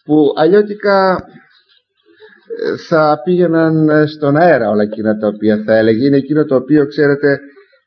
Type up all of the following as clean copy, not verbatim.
που αλλιώτικα θα πήγαιναν στον αέρα όλα εκείνα τα οποία θα έλεγε. Είναι εκείνο το οποίο, ξέρετε,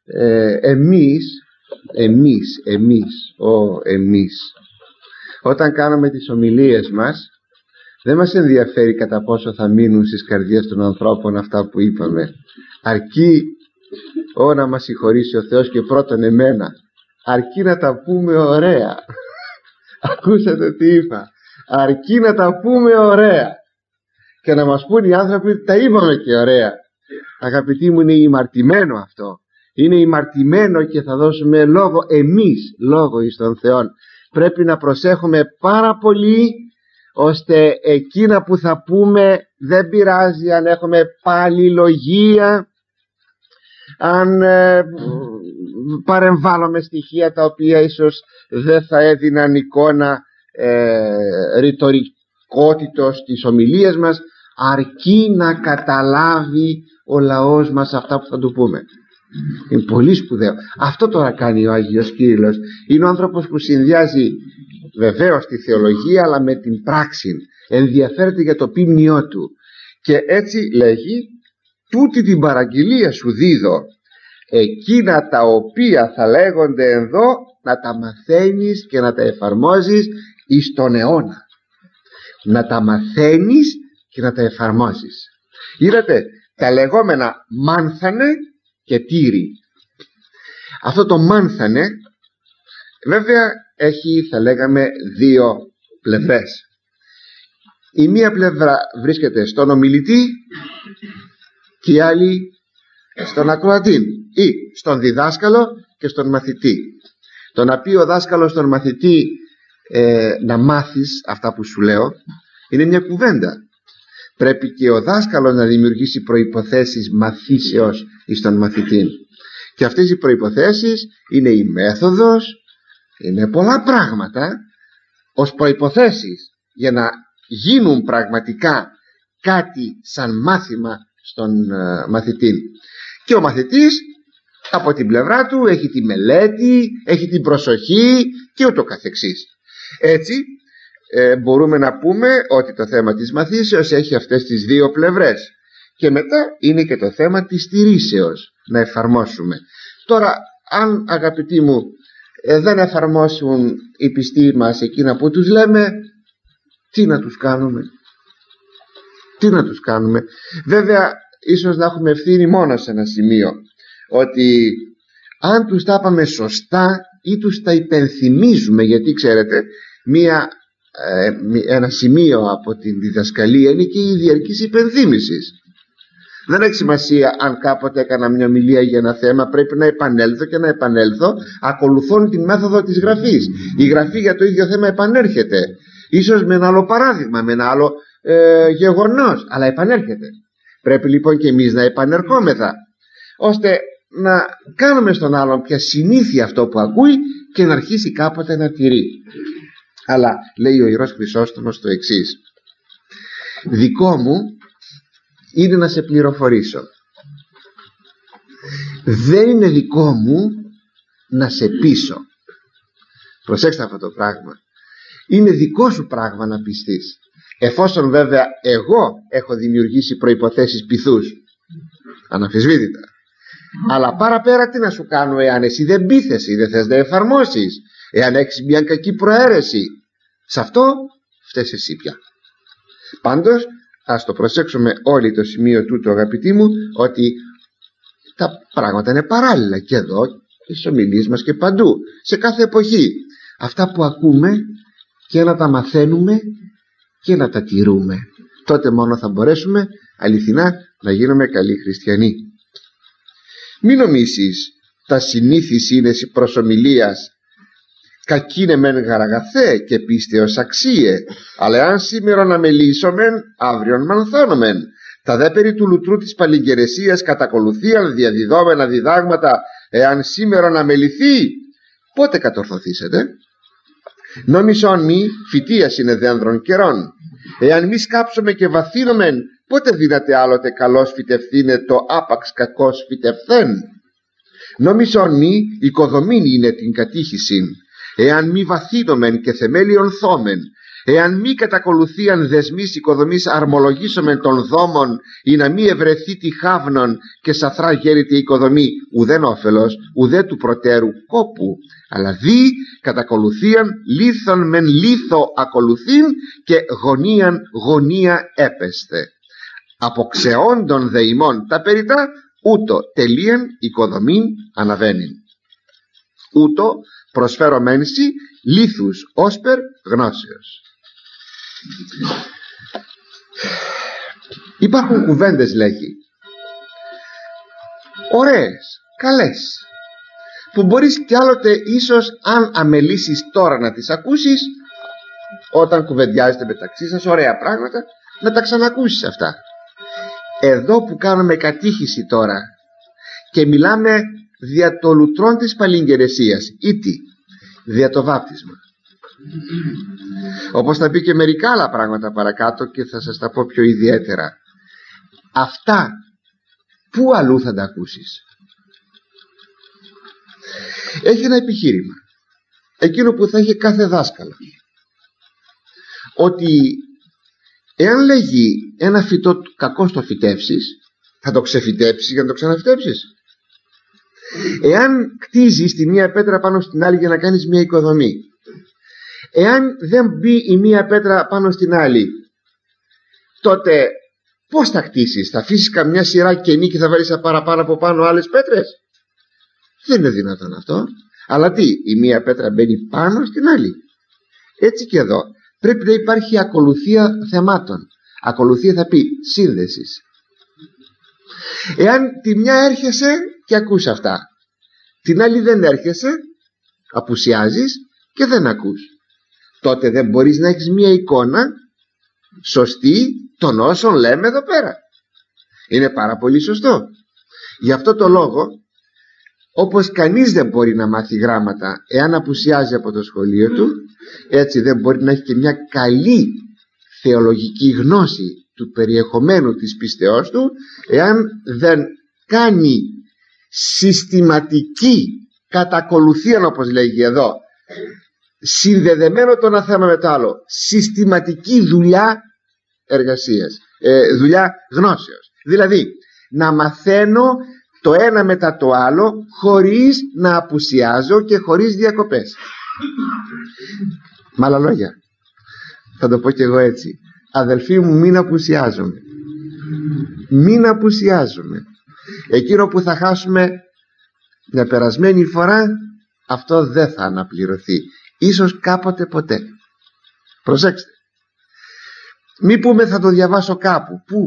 εμείς όταν κάνουμε τις ομιλίες μας, δεν μας ενδιαφέρει κατά πόσο θα μείνουν στις καρδιές των ανθρώπων αυτά που είπαμε, αρκεί να μας συγχωρήσει ο Θεός και πρώτον εμένα, αρκεί να τα πούμε ωραία. Ακούσατε τι είπα? Αρκεί να τα πούμε ωραία και να μας πούν οι άνθρωποι ότι τα είπαμε και ωραία. Αγαπητοί μου, είναι ημαρτημένο αυτό. Είναι ημαρτημένο και θα δώσουμε λόγο εμείς, λόγο εις τον Θεό. Πρέπει να προσέχουμε πάρα πολύ, ώστε εκείνα που θα πούμε, δεν πειράζει αν έχουμε παλιλογία, αν παρεμβάλλουμε στοιχεία τα οποία ίσως δεν θα έδιναν εικόνα ρητορικότητος της ομιλίας μας, αρκεί να καταλάβει ο λαός μας αυτά που θα του πούμε. Είναι πολύ σπουδαίο. Αυτό τώρα κάνει ο Άγιος Κύριλλος. Είναι ο άνθρωπος που συνδυάζει βεβαίως τη θεολογία αλλά με την πράξη, ενδιαφέρεται για το ποιμνιό του, και έτσι λέγει: τούτη την παραγγελία σου δίδω, εκείνα τα οποία θα λέγονται εδώ να τα μαθαίνεις και να τα εφαρμόζεις εις τον αιώνα. Να τα μαθαίνεις και να τα εφαρμόζεις. Είδατε, τα λεγόμενα μάνθανε και τύρι. Αυτό το μάνθανε βέβαια έχει, θα λέγαμε, δύο πλευρές. Η μία πλευρά βρίσκεται στον ομιλητή και η άλλη στον ακροατή, ή στον διδάσκαλο και στον μαθητή. Το να πει ο δάσκαλος στον μαθητή να μάθεις αυτά που σου λέω είναι μια κουβέντα. Πρέπει και ο δάσκαλος να δημιουργήσει προϋποθέσεις μαθήσεως εις τον μαθητή, και αυτές οι προϋποθέσεις είναι η μέθοδος, είναι πολλά πράγματα ως προϋποθέσεις για να γίνουν πραγματικά κάτι σαν μάθημα στον μαθητή. Και ο μαθητής από την πλευρά του έχει τη μελέτη, έχει την προσοχή και ούτω καθεξής. Έτσι μπορούμε να πούμε ότι το θέμα της μαθήσεως έχει αυτές τις δύο πλευρές, και μετά είναι και το θέμα της στηρίσεως, να εφαρμόσουμε. Τώρα, αν, αγαπητοί μου, δεν εφαρμόσουν οι πιστοί μας εκείνα που τους λέμε, τι να τους κάνουμε? Τι να τους κάνουμε? Βέβαια ίσως να έχουμε ευθύνη μόνο σε ένα σημείο, ότι αν τους τα είπαμε σωστά ή τους τα υπενθυμίζουμε, γιατί ξέρετε ένα σημείο από την διδασκαλία είναι και η διαρκής υπενθύμηση. Δεν έχει σημασία αν κάποτε έκανα μια ομιλία για ένα θέμα, πρέπει να επανέλθω και να επανέλθω ακολουθών την μέθοδο της γραφής. Η γραφή για το ίδιο θέμα επανέρχεται, ίσως με ένα άλλο παράδειγμα, με ένα άλλο γεγονός, αλλά επανέρχεται. Πρέπει λοιπόν και εμείς να επανερχόμεθα, ώστε να κάνουμε στον άλλον πια συνήθεια αυτό που ακούει και να αρχίσει κάποτε να τηρεί. Αλλά λέει ο Ιερός Χρυσόστομος το εξής: δικό μου είναι να σε πληροφορήσω, δεν είναι δικό μου να σε πείσω. Προσέξτε αυτό το πράγμα. Είναι δικό σου πράγμα να πιστείς, εφόσον βέβαια εγώ έχω δημιουργήσει προϋποθέσεις πειθούς, αναμφισβήτητα. Αλλά παραπέρα τι να σου κάνω εάν εσύ δεν πείθεσαι, δεν θες να εφαρμόσεις, εάν έχεις μια κακή προαίρεση? Σε αυτό φταίς εσύ πια. Πάντως ας το προσέξουμε όλοι το σημείο τούτο, αγαπητοί μου, ότι τα πράγματα είναι παράλληλα και εδώ και στις ομιλίες μας και παντού, σε κάθε εποχή. Αυτά που ακούμε και να τα μαθαίνουμε και να τα τηρούμε, τότε μόνο θα μπορέσουμε αληθινά να γίνουμε καλοί χριστιανοί. Μην νομίσεις τα συνήθις είναι προς ομιλίας, κακίνε μεν γαραγαθέ και πίστεως αξίε, αλλά αν σήμερα να μελήσομεν, αύριον μανθώνομεν. Τα δε περί του λουτρού της παλιγγερεσίας κατακολουθίαν διαδιδόμενα διδάγματα, εάν σήμερα να μεληθεί, πότε κατορθωθήσετε? Νόμισον μη φυτίας είναι δένδρων καιρών, εάν μη σκάψουμε και βαθύνομεν, πότε δύναται άλλοτε καλώς φυτευθύνε το άπαξ κακός φυτευθέν? Νόμισον μη οικοδομήν είναι την κατήχησιν, εάν μη βαθύνομεν και θεμέλιον θόμεν, Εάν μη κατακολουθίαν δεσμής οικοδομής αρμολογήσομεν των δόμων, ή να μη ευρεθεί τη χάβνων και σαθρά γέρητη οικοδομή, ουδέν όφελος, ουδέ του προτέρου κόπου, αλλά δι κατακολουθίαν λίθον μεν λίθο ακολουθήν και γωνίαν γωνία έπεσθε. Αποξεόντων δε ημών τα περιτά, ούτω τελείαν οικοδομήν αναβαίνειν. Ούτω προσφέρωμένσι λίθους όσπερ γνώσεως. Υπάρχουν κουβέντες, λέγει, ωραίες, καλές, που μπορείς κι άλλοτε ίσως, αν αμελήσεις τώρα να τις ακούσεις, όταν κουβεντιάζετε μεταξύ σας ωραία πράγματα, να τα ξανακούσεις αυτά. Εδώ που κάνουμε κατήχηση τώρα και μιλάμε δια το λουτρόν της παλιγγερεσίας, ή τι, δια το βάπτισμα, όπως θα πει και μερικά άλλα πράγματα παρακάτω και θα σας τα πω πιο ιδιαίτερα, αυτά πού αλλού θα τα ακούσεις? Έχει ένα επιχείρημα, εκείνο που θα έχει κάθε δάσκαλο, ότι εάν λέγει ένα φυτό κακό στο φυτέψεις, θα το ξεφυτέψεις για να το ξαναφυτέψεις. Εάν κτίζεις τη μία πέτρα πάνω στην άλλη για να κάνεις μία οικοδομή, εάν δεν μπει η μία πέτρα πάνω στην άλλη, τότε πώς θα κτίσεις? Θα αφήσεις καμιά σειρά κενή και θα βάλεις παραπάνω από πάνω άλλες πέτρες? Δεν είναι δυνατόν αυτό. Αλλά τι, η μία πέτρα μπαίνει πάνω στην άλλη. Έτσι και εδώ πρέπει να υπάρχει ακολουθία θεμάτων. Ακολουθία θα πει σύνδεσης. Εάν τη μια έρχεσαι και ακούς αυτά, την άλλη δεν έρχεσαι, απουσιάζεις και δεν ακούς, τότε δεν μπορείς να έχεις μια εικόνα σωστή των όσων λέμε εδώ πέρα. Είναι πάρα πολύ σωστό. Γι' αυτό το λόγο, όπως κανείς δεν μπορεί να μάθει γράμματα εάν απουσιάζει από το σχολείο του, έτσι δεν μπορεί να έχει και μια καλή θεολογική γνώση του περιεχομένου της πίστεώς του εάν δεν κάνει συστηματική κατακολουθία, όπως λέγει εδώ, συνδεδεμένο το ένα θέμα με το άλλο, συστηματική δουλειά εργασίας, δουλειά γνώσεως. Δηλαδή να μαθαίνω το ένα μετά το άλλο χωρίς να απουσιάζω και χωρίς διακοπές. Με άλλα λόγια, θα το πω και εγώ έτσι, αδελφοί μου, μην απουσιάζουμε. Μην απουσιάζουμε. Εκείνο που θα χάσουμε μια περασμένη φορά, αυτό δεν θα αναπληρωθεί, ίσως κάποτε ποτέ. Προσέξτε, μη πούμε θα το διαβάσω κάπου. Πού,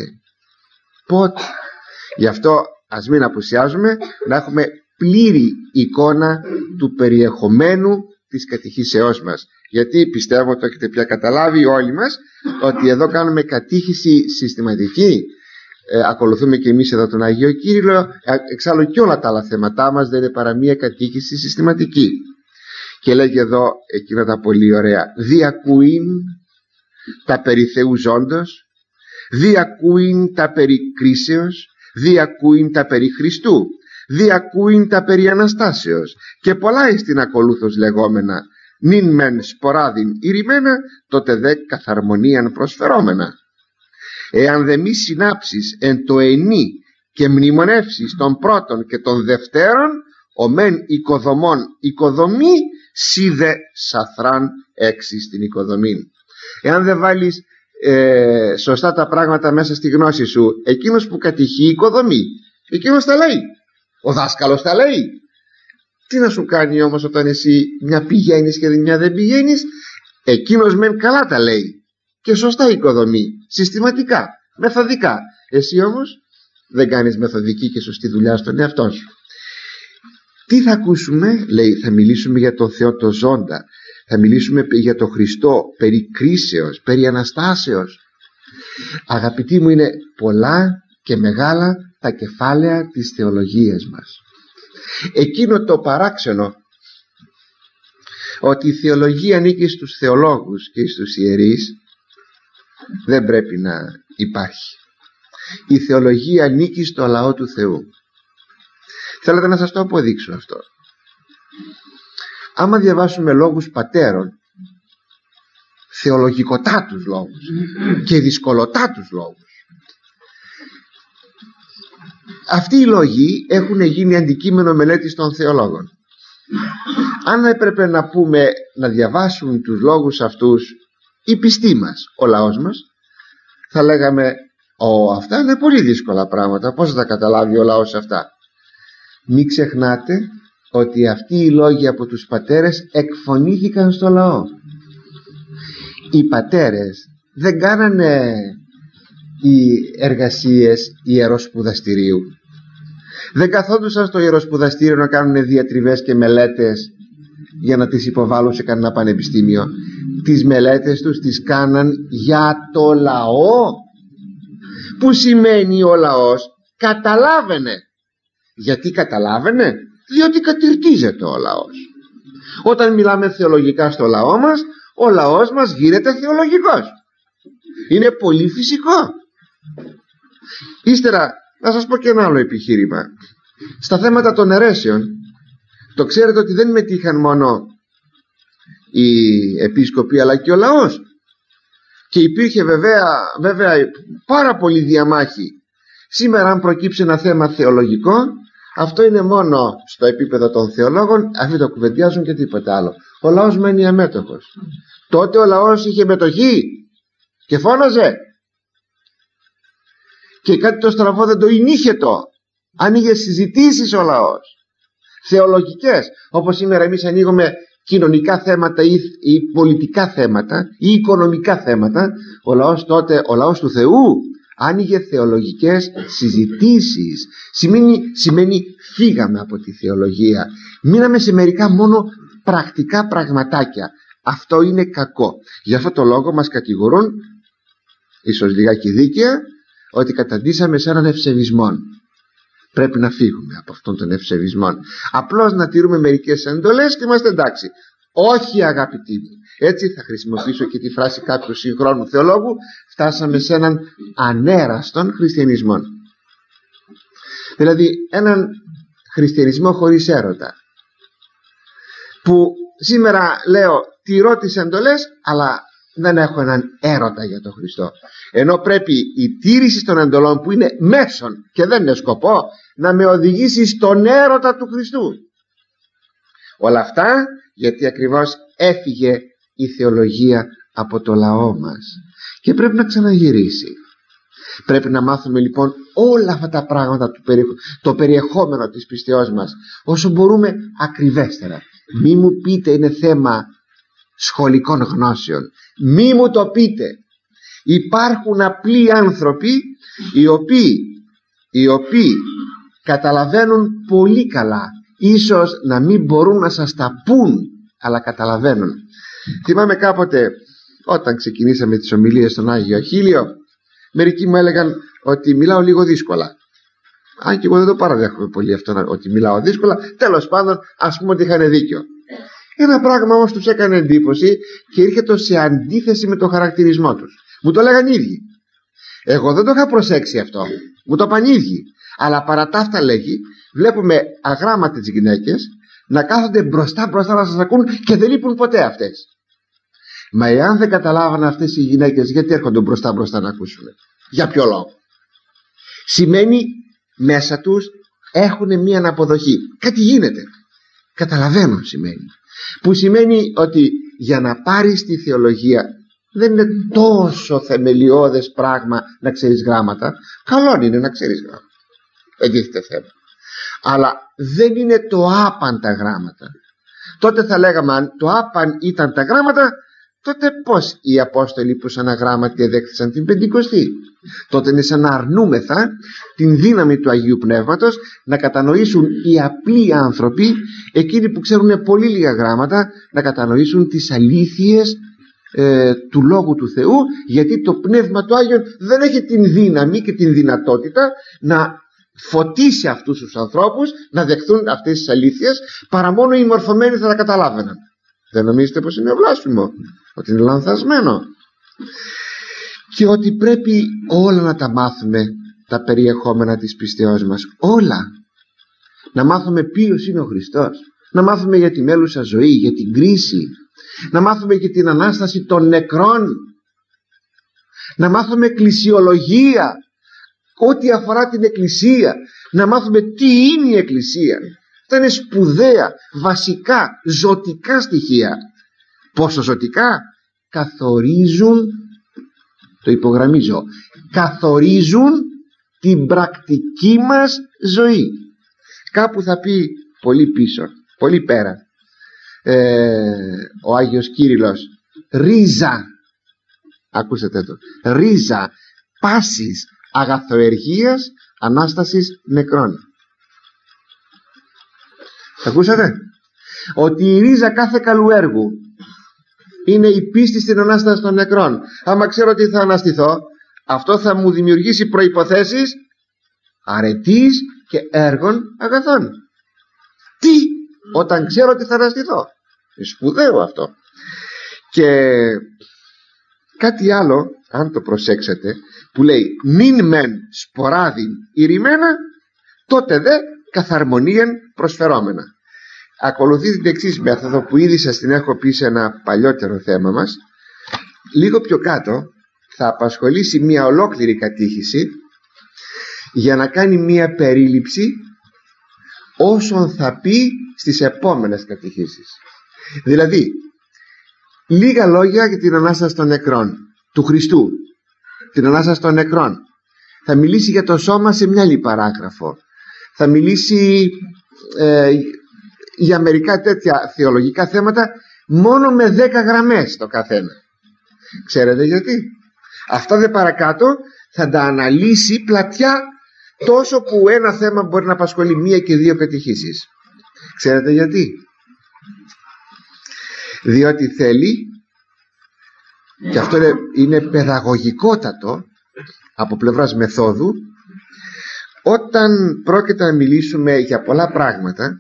πότε. Γι' αυτό ας μην απουσιάζουμε, να έχουμε πλήρη εικόνα του περιεχομένου της κατηχήσεώς μας. Γιατί πιστεύω το έχετε πια καταλάβει όλοι μας, ότι εδώ κάνουμε κατήχηση συστηματική. Ακολουθούμε και εμείς εδώ τον Αγίο Κύριλλο, εξάλλου και όλα τα άλλα θέματά μας δεν είναι παρά μία κατήχηση συστηματική. Και λέγει εδώ εκείνα τα πολύ ωραία, διακούειν τα περί Θεού ζώντος, διακούειν τα περί κρίσεως, διακούειν τα περί Χριστού, διακούειν τα περί Αναστάσεως, και πολλά εις την ακολούθως λεγόμενα, νυν μεν σποράδιν ηρημένα, τότε δε καθαρμονίαν προσφερόμενα. Εάν δε μη συνάψεις εν το ενή και μνημονεύσεις των πρώτων και των δευτέρων, ο μεν οικοδομών οικοδομή, σι δε σαθράν έξι στην οικοδομή. Εάν δεν βάλεις σωστά τα πράγματα μέσα στη γνώση σου, εκείνος που κατηχεί οικοδομή, εκείνος τα λέει, ο δάσκαλος τα λέει. Τι να σου κάνει όμως όταν εσύ μια πηγαίνεις και μια δεν πηγαίνεις? Εκείνος μεν καλά τα λέει και σωστά οικοδομή, συστηματικά, μεθοδικά. Εσύ όμως δεν κάνεις μεθοδική και σωστή δουλειά στον εαυτό σου. Τι θα ακούσουμε? Λέει, θα μιλήσουμε για τον Θεό το ζώντα, θα μιλήσουμε για τον Χριστό, περί κρίσεως, περί Αναστάσεως. Αγαπητοί μου, είναι πολλά και μεγάλα τα κεφάλαια της θεολογίας μας. Εκείνο το παράξενο ότι η θεολογία ανήκει στους θεολόγους και στους ιερείς δεν πρέπει να υπάρχει. Η θεολογία ανήκει στο λαό του Θεού. Θέλετε να σας το αποδείξω αυτό? Άμα διαβάσουμε λόγους πατέρων, θεολογικοτάτους λόγους και δυσκολοτάτους λόγους. Αυτοί οι λόγοι έχουν γίνει αντικείμενο μελέτης των θεολόγων. Αν έπρεπε να πούμε να διαβάσουν τους λόγους αυτούς οι πιστοί μας, ο λαός μας, θα λέγαμε αυτά είναι πολύ δύσκολα πράγματα, πώς θα τα καταλάβει ο λαός αυτά? Μην ξεχνάτε ότι αυτοί οι λόγοι από τους πατέρες εκφωνήθηκαν στο λαό. Οι πατέρες δεν κάνανε οι εργασίες ιεροσπουδαστηρίου, δεν καθόντουσαν στο ιεροσπουδαστήριο να κάνουν διατριβές και μελέτες για να τις υποβάλουν σε κανένα πανεπιστήμιο. Τις μελέτες τους τις κάναν για το λαό. Που σημαίνει ο λαός καταλάβαινε. Γιατί καταλάβαινε? Διότι κατηρτίζεται ο λαός. Όταν μιλάμε θεολογικά στο λαό μας, ο λαός μας γίνεται θεολογικός. Είναι πολύ φυσικό. Ύστερα να σας πω και ένα άλλο επιχείρημα. Στα θέματα των αιρέσεων, το ξέρετε ότι δεν μετήχαν μόνο οι επίσκοποι αλλά και ο λαός, και υπήρχε βέβαια πάρα πολύ διαμάχη. Σήμερα αν προκύψει ένα θέμα θεολογικό, αυτό είναι μόνο στο επίπεδο των θεολόγων, αυτοί το κουβεντιάζουν και τίποτα άλλο. Ο λαός μένει αμέτωχος. Τότε ο λαός είχε μετοχή και φώναζε, και κάτι το στραβό δεν το ηνύχετο. Άνοιγε συζητήσεις ο λαός θεολογικές, όπως σήμερα εμείς ανοίγουμε κοινωνικά θέματα ή πολιτικά θέματα ή οικονομικά θέματα. Ο λαός τότε, ο λαός του Θεού, άνοιγε θεολογικές συζητήσεις. Σημαίνει φύγαμε από τη θεολογία, μείναμε σε μερικά μόνο πρακτικά πραγματάκια. Αυτό είναι κακό. Γι' αυτό το λόγο μας κατηγορούν, ίσως λιγάκι δίκαια, ότι καταντήσαμε σε έναν ευσεβισμό. Πρέπει να φύγουμε από αυτόν τον ευσεβισμό. Απλώς να τηρούμε μερικές εντολές και είμαστε εντάξει. Όχι αγαπητοί μου. Έτσι θα χρησιμοποιήσω και τη φράση κάποιου συγχρόνου θεολόγου, φτάσαμε σε έναν ανέραστον χριστιανισμό. Δηλαδή έναν χριστιανισμό χωρίς έρωτα. Που σήμερα λέω τηρώ τις εντολές, αλλά δεν έχω έναν έρωτα για τον Χριστό. Ενώ πρέπει η τήρηση των εντολών, που είναι μέσον και δεν είναι σκοπό, να με οδηγήσει στον έρωτα του Χριστού. Όλα αυτά γιατί ακριβώς έφυγε η θεολογία από το λαό μας και πρέπει να ξαναγυρίσει. Πρέπει να μάθουμε λοιπόν όλα αυτά τα πράγματα, το περιεχόμενο της πιστεώς μας, όσο μπορούμε ακριβέστερα. Μη μου πείτε είναι θέμα σχολικών γνώσεων, μη μου το πείτε. Υπάρχουν απλοί άνθρωποι οι οποίοι καταλαβαίνουν πολύ καλά, ίσως να μην μπορούν να σας τα πούν, αλλά καταλαβαίνουν. Θυμάμαι κάποτε όταν ξεκινήσαμε τις ομιλίες στον Άγιο Αχίλιο, μερικοί μου έλεγαν ότι μιλάω λίγο δύσκολα. Αν και εγώ δεν το παραδέχομαι πολύ αυτό, ότι μιλάω δύσκολα. Τέλος πάντων, ας πούμε ότι είχαν δίκιο. Ένα πράγμα όμως τους έκανε εντύπωση και ήρθε σε αντίθεση με το χαρακτηρισμό τους. Μου το λέγαν οι ίδιοι. Εγώ δεν το είχα προσέξει αυτό. Μου το είπαν οι ίδιοι. Αλλά παρά τα αυτά, λέγει, βλέπουμε αγράμματες γυναίκες να κάθονται μπροστά να σας ακούν και δεν λείπουν ποτέ αυτές. Μα εάν δεν καταλάβανε αυτές οι γυναίκες, γιατί έρχονται μπροστά να ακούσουν? Για ποιο λόγο? Σημαίνει μέσα τους έχουν μία αναποδοχή. Κάτι γίνεται. Καταλαβαίνουν σημαίνει. Που σημαίνει ότι για να πάρεις τη θεολογία δεν είναι τόσο θεμελιώδες πράγμα να ξέρεις γράμματα. Καλό είναι να ξέρεις γράμματα, δεν τίθεται θέμα. Αλλά δεν είναι το άπαν τα γράμματα. Τότε θα λέγαμε, αν το άπαν ήταν τα γράμματα, τότε πως οι Απόστολοι που σαν αγράμματοι εδέχθησαν την Πεντηκοστή? Τότε είναι σαν να αρνούμεθα την δύναμη του Αγίου Πνεύματος να κατανοήσουν οι απλοί άνθρωποι, εκείνοι που ξέρουν πολύ λίγα γράμματα, να κατανοήσουν τις αλήθειες του Λόγου του Θεού, γιατί το Πνεύμα του Άγιον δεν έχει την δύναμη και την δυνατότητα να φωτίσει αυτούς τους ανθρώπους να δεχθούν αυτές τις αλήθειες, παρά μόνο οι μορφωμένοι θα τα καταλάβαιναν. Δεν νομίζετε πως είναι βλάσφημο, ότι είναι λανθασμένο? Και ότι πρέπει όλα να τα μάθουμε, τα περιεχόμενα της πιστεώς μας, όλα. Να μάθουμε ποιος είναι ο Χριστός, να μάθουμε για τη μέλουσα ζωή, για την κρίση, να μάθουμε και την Ανάσταση των νεκρών, να μάθουμε εκκλησιολογία, ό,τι αφορά την Εκκλησία, να μάθουμε τι είναι η Εκκλησία. Αυτά είναι σπουδαία, βασικά, ζωτικά στοιχεία. Πόσο ζωτικά? Καθορίζουν, το υπογραμμίζω, καθορίζουν την πρακτική μας ζωή. Κάπου θα πει πολύ πίσω, πολύ πέρα, ο Άγιος Κύριλλος, ρίζα, ακούσατε το, ρίζα πάσης αγαθοεργίας Ανάστασης νεκρών. Ακούσατε? Ότι η ρίζα κάθε καλού έργου είναι η πίστη στην Ανάσταση των νεκρών. Άμα ξέρω ότι θα αναστηθώ, αυτό θα μου δημιουργήσει προϋποθέσεις αρετής και έργων αγαθών. Τι? Όταν ξέρω ότι θα αναστηθώ. Είναι σπουδαίο αυτό. Και κάτι άλλο, αν το προσέξετε, που λέει νυν μεν σποράδιν ηρημένα, τότε δε καθαρμονίαν προσφερόμενα. Ακολουθεί την εξής μέθοδο που ήδη σας την έχω πει σε ένα παλιότερο θέμα μας. Λίγο πιο κάτω θα απασχολήσει μια ολόκληρη κατήχηση για να κάνει μια περίληψη όσων θα πει στις επόμενες κατηχήσεις. Δηλαδή λίγα λόγια για την Ανάσταση των νεκρών του Χριστού, την Ανάσταση των νεκρών. Θα μιλήσει για το σώμα σε μια άλλη παράγραφο. Θα μιλήσει για μερικά τέτοια θεολογικά θέματα μόνο με 10 γραμμές το καθένα. Ξέρετε γιατί? Αυτά δε παρακάτω θα τα αναλύσει πλατιά, τόσο που ένα θέμα μπορεί να απασχολεί 1 και 2 κατηχήσεις. Ξέρετε γιατί? Διότι θέλει, και αυτό είναι παιδαγωγικότατο από πλευράς μεθόδου, όταν πρόκειται να μιλήσουμε για πολλά πράγματα,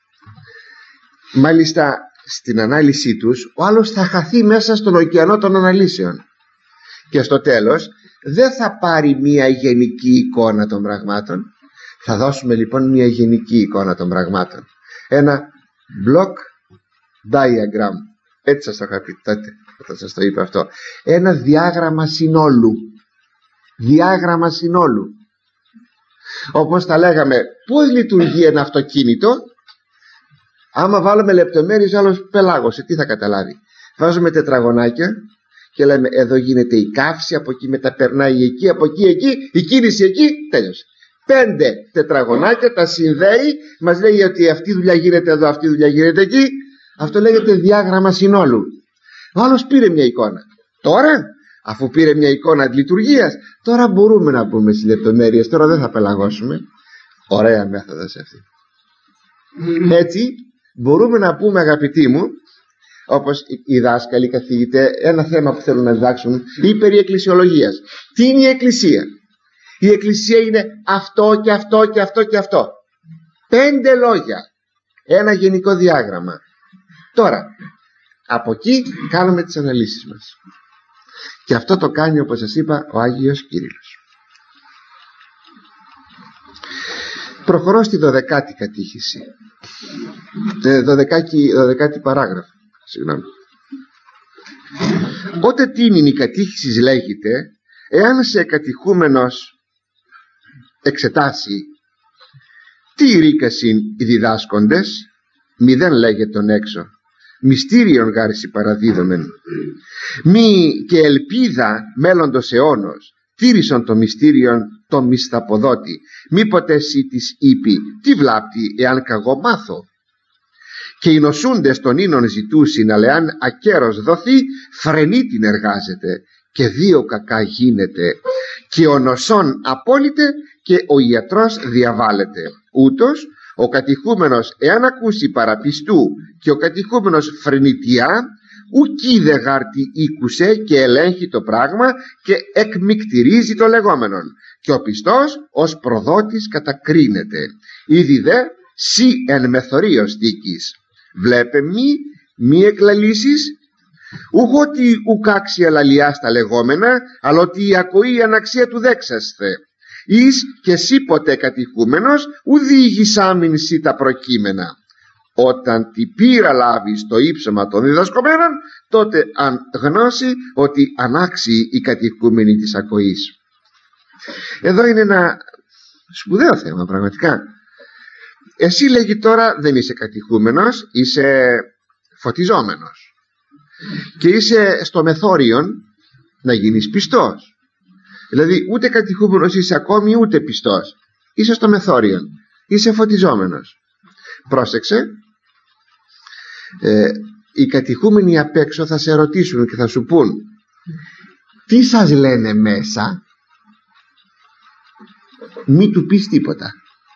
μάλιστα στην ανάλυση τους, ο άλλος θα χαθεί μέσα στον ωκεανό των αναλύσεων και στο τέλος δεν θα πάρει μια γενική εικόνα των πραγμάτων. Θα δώσουμε λοιπόν μια γενική εικόνα των πραγμάτων, ένα block diagram, έτσι σας το είχα πει τότε όταν σας το είπα αυτό, ένα διάγραμμα συνόλου, διάγραμμα συνόλου. Όπως τα λέγαμε, πώς λειτουργεί ένα αυτοκίνητο. Άμα βάλουμε λεπτομέρειες, ο άλλος πελάγωσε, τι θα καταλάβει? Βάζουμε τετραγωνάκια και λέμε εδώ γίνεται η καύση, από εκεί μετά περνάει εκεί, από εκεί, η κίνηση εκεί, τέλειωσε. 5 τετραγωνάκια τα συνδέει, μας λέει ότι αυτή η δουλειά γίνεται εδώ, αυτή η δουλειά γίνεται εκεί. Αυτό λέγεται διάγραμμα συνόλου. Ο άλλος πήρε μια εικόνα. Τώρα, αφού πήρε μια εικόνα λειτουργίας, τώρα μπορούμε να πούμε στις λεπτομέρειες, τώρα δεν θα πελαγώσουμε. Ωραία μέθοδος αυτή. Έτσι μπορούμε να πούμε, αγαπητοί μου, όπως οι δάσκαλοι, οι καθηγητές, ένα θέμα που θέλουν να διδάξουν, ή περί εκκλησιολογίας. Τι είναι η Εκκλησία? Η Εκκλησία είναι αυτό και αυτό και αυτό και αυτό. 5 λόγια, ένα γενικό διάγραμμα. Τώρα από εκεί κάνουμε τις αναλύσεις μας, και αυτό το κάνει, όπως σας είπα, ο Άγιος Κύριλλος. Προχωρώ στη 12η κατήχηση, 12η παράγραφο, συγγνώμη. Ότε τίνην η κατήχηση λέγεται, εάν σε κατηχούμενος εξετάσει τι ρίκασιν οι διδάσκοντες, μηδέν λέγεται τον έξω, μυστήριον γάρση παραδίδομεν, μη και ελπίδα μέλλοντος αιώνος, τήρησον το μυστήριον το μισθαποδότη, μήποτε εσύ της είπει, τι βλάπτει εάν καγώ μάθω. Και οι νοσούντες των ίνων ζητούσιν, αλλά εάν ακέρος δοθεί, φρενή την εργάζεται, και 2 κακά γίνεται, και ο νοσών απόλυται, και ο ιατρός διαβάλλεται. Ούτως ο κατηχούμενος εάν ακούσει παραπιστού, και ο κατηχούμενος φρενητιά, ουκί δε γάρτη ήκουσε και ελέγχει το πράγμα και εκμυκτηρίζει το λεγόμενον, και ο πιστός ως προδότης κατακρίνεται. Ήδη δε σύ εν μεθορίως δίκης. Βλέπε μη εκλαλήσεις, ούχ ότι ουκάξια λαλιά στα λεγόμενα, αλλά ότι η ακοή αναξία του δέξασθε. Εις και εσύ ποτέ κατηχούμενος, ουδή ηγησάμιν σύ τα προκείμενα. Όταν την πείρα λάβει στο ύψωμα των διδασκομένων, τότε αν γνώσει ότι ανάξει η κατοικούμενη της ακοής. Εδώ είναι ένα σπουδαίο θέμα πραγματικά. Εσύ, λέγει, τώρα δεν είσαι κατοικούμενος, είσαι φωτιζόμενος και είσαι στο μεθόριον να γίνεις πιστός. Δηλαδή ούτε κατοικούμενος είσαι ακόμη, ούτε πιστός, είσαι στο μεθόριον, είσαι φωτιζόμενος. Πρόσεξε, οι κατοικούμενοι απ' έξω θα σε ρωτήσουν και θα σου πούν, τι σας λένε μέσα? Μη του πεις τίποτα,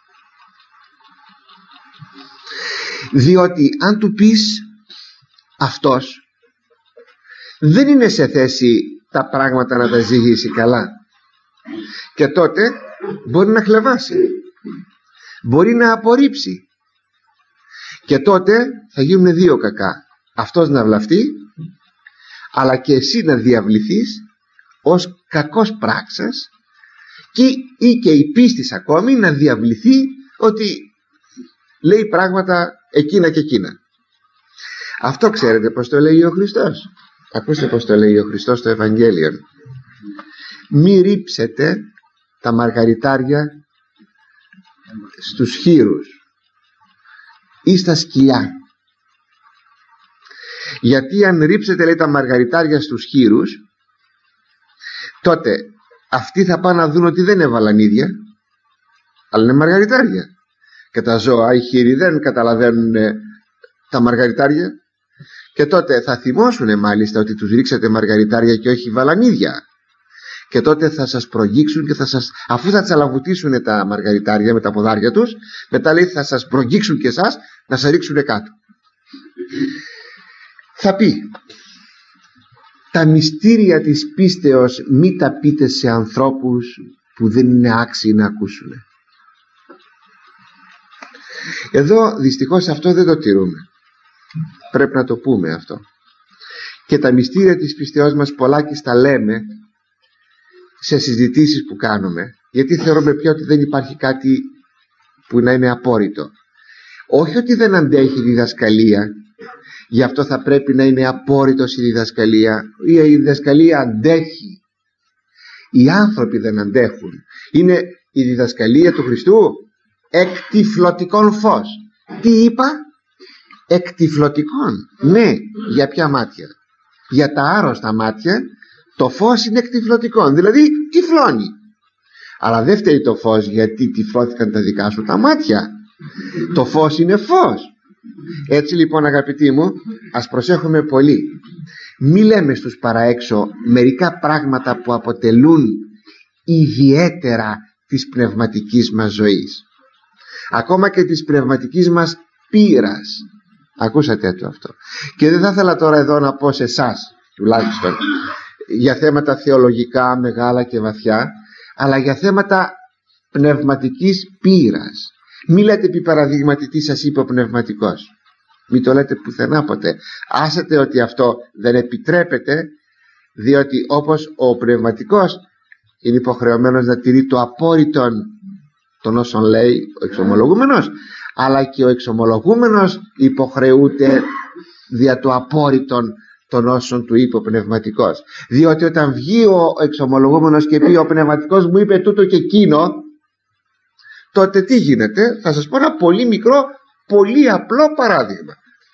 διότι αν του πεις, αυτός δεν είναι σε θέση τα πράγματα να τα ζυγίσει καλά, και τότε μπορεί να χλεβάσει, μπορεί να απορρίψει, και τότε θα γίνουν δύο κακά: αυτός να βλαφτεί, αλλά και εσύ να διαβληθείς ως κακός πράξας, ή και η πίστης ακόμη να διαβληθεί ότι λέει πράγματα εκείνα και εκείνα. Αυτό ξέρετε πως το λέει ο Χριστός? Ακούστε πως το λέει ο Χριστός στο Ευαγγέλιο: μη ρίψετε τα μαργαριτάρια στους χοίρους ή στα σκυλιά, γιατί αν ρίψετε, λέει, τα μαργαριτάρια στους χοίρους, τότε αυτοί θα πάνε να δουν ότι δεν έβαλαν ίδια, αλλά είναι μαργαριτάρια, και τα ζώα, οι χοίροι, δεν καταλαβαίνουν τα μαργαριτάρια, και τότε θα θυμώσουν μάλιστα ότι τους ρίξατε μαργαριτάρια και όχι βαλανίδια, και τότε θα σας προγγίξουν και αφού θα τσαλαβουτίσουν τα μαργαριτάρια με τα ποδάρια τους, μετά, λέει, θα σας προγγίξουν και εσάς να σας ρίξουν κάτω. Θα πει, τα μυστήρια της πίστεως μη τα πείτε σε ανθρώπους που δεν είναι άξιοι να ακούσουν. Εδώ δυστυχώς αυτό δεν το τηρούμε, πρέπει να το πούμε αυτό. Και τα μυστήρια της πίστεως μας πολλάκις τα λέμε σε συζητήσεις που κάνουμε, γιατί θεωρούμε πια ότι δεν υπάρχει κάτι που να είναι απόρριτο. Όχι ότι δεν αντέχει η διδασκαλία, γι' αυτό θα πρέπει να είναι απόρριτος η διδασκαλία. Η διδασκαλία αντέχει, οι άνθρωποι δεν αντέχουν. Είναι η διδασκαλία του Χριστού εκτυφλωτικών φως. Τι είπα? Εκτυφλωτικών. Ναι, για ποια μάτια? Για τα άρρωστα μάτια το φως είναι εκτυφλωτικών, δηλαδή τυφλώνει. Αλλά δεν φταίει το φως γιατί τυφλώθηκαν τα δικά σου τα μάτια. Το φως είναι φως. Έτσι λοιπόν, αγαπητοί μου, ας προσέχουμε πολύ. Μη λέμε στους παραέξω μερικά πράγματα που αποτελούν ιδιαίτερα της πνευματικής μας ζωής, ακόμα και της πνευματικής μας πείρας. Ακούσατε το αυτό? Και δεν θα ήθελα τώρα εδώ να πω σε εσάς τουλάχιστον για θέματα θεολογικά μεγάλα και βαθιά, αλλά για θέματα πνευματικής πείρας. Μη λέτε επί παραδείγματι τι σας είπε ο πνευματικός. Μη το λέτε πουθενά ποτέ. Άσετε ότι αυτό δεν επιτρέπεται, διότι όπως ο πνευματικός είναι υποχρεωμένος να τηρεί το απόρριτον των όσων λέει ο εξομολογούμενος, αλλά και ο εξομολογούμενος υποχρεούται δια το απόρριτον των όσων του είπε ο πνευματικός. Διότι όταν βγει ο εξομολογούμενος και πει ο πνευματικός μου είπε τούτο και εκείνο, τότε τι γίνεται? Θα σας πω ένα πολύ μικρό, πολύ απλό παράδειγμα.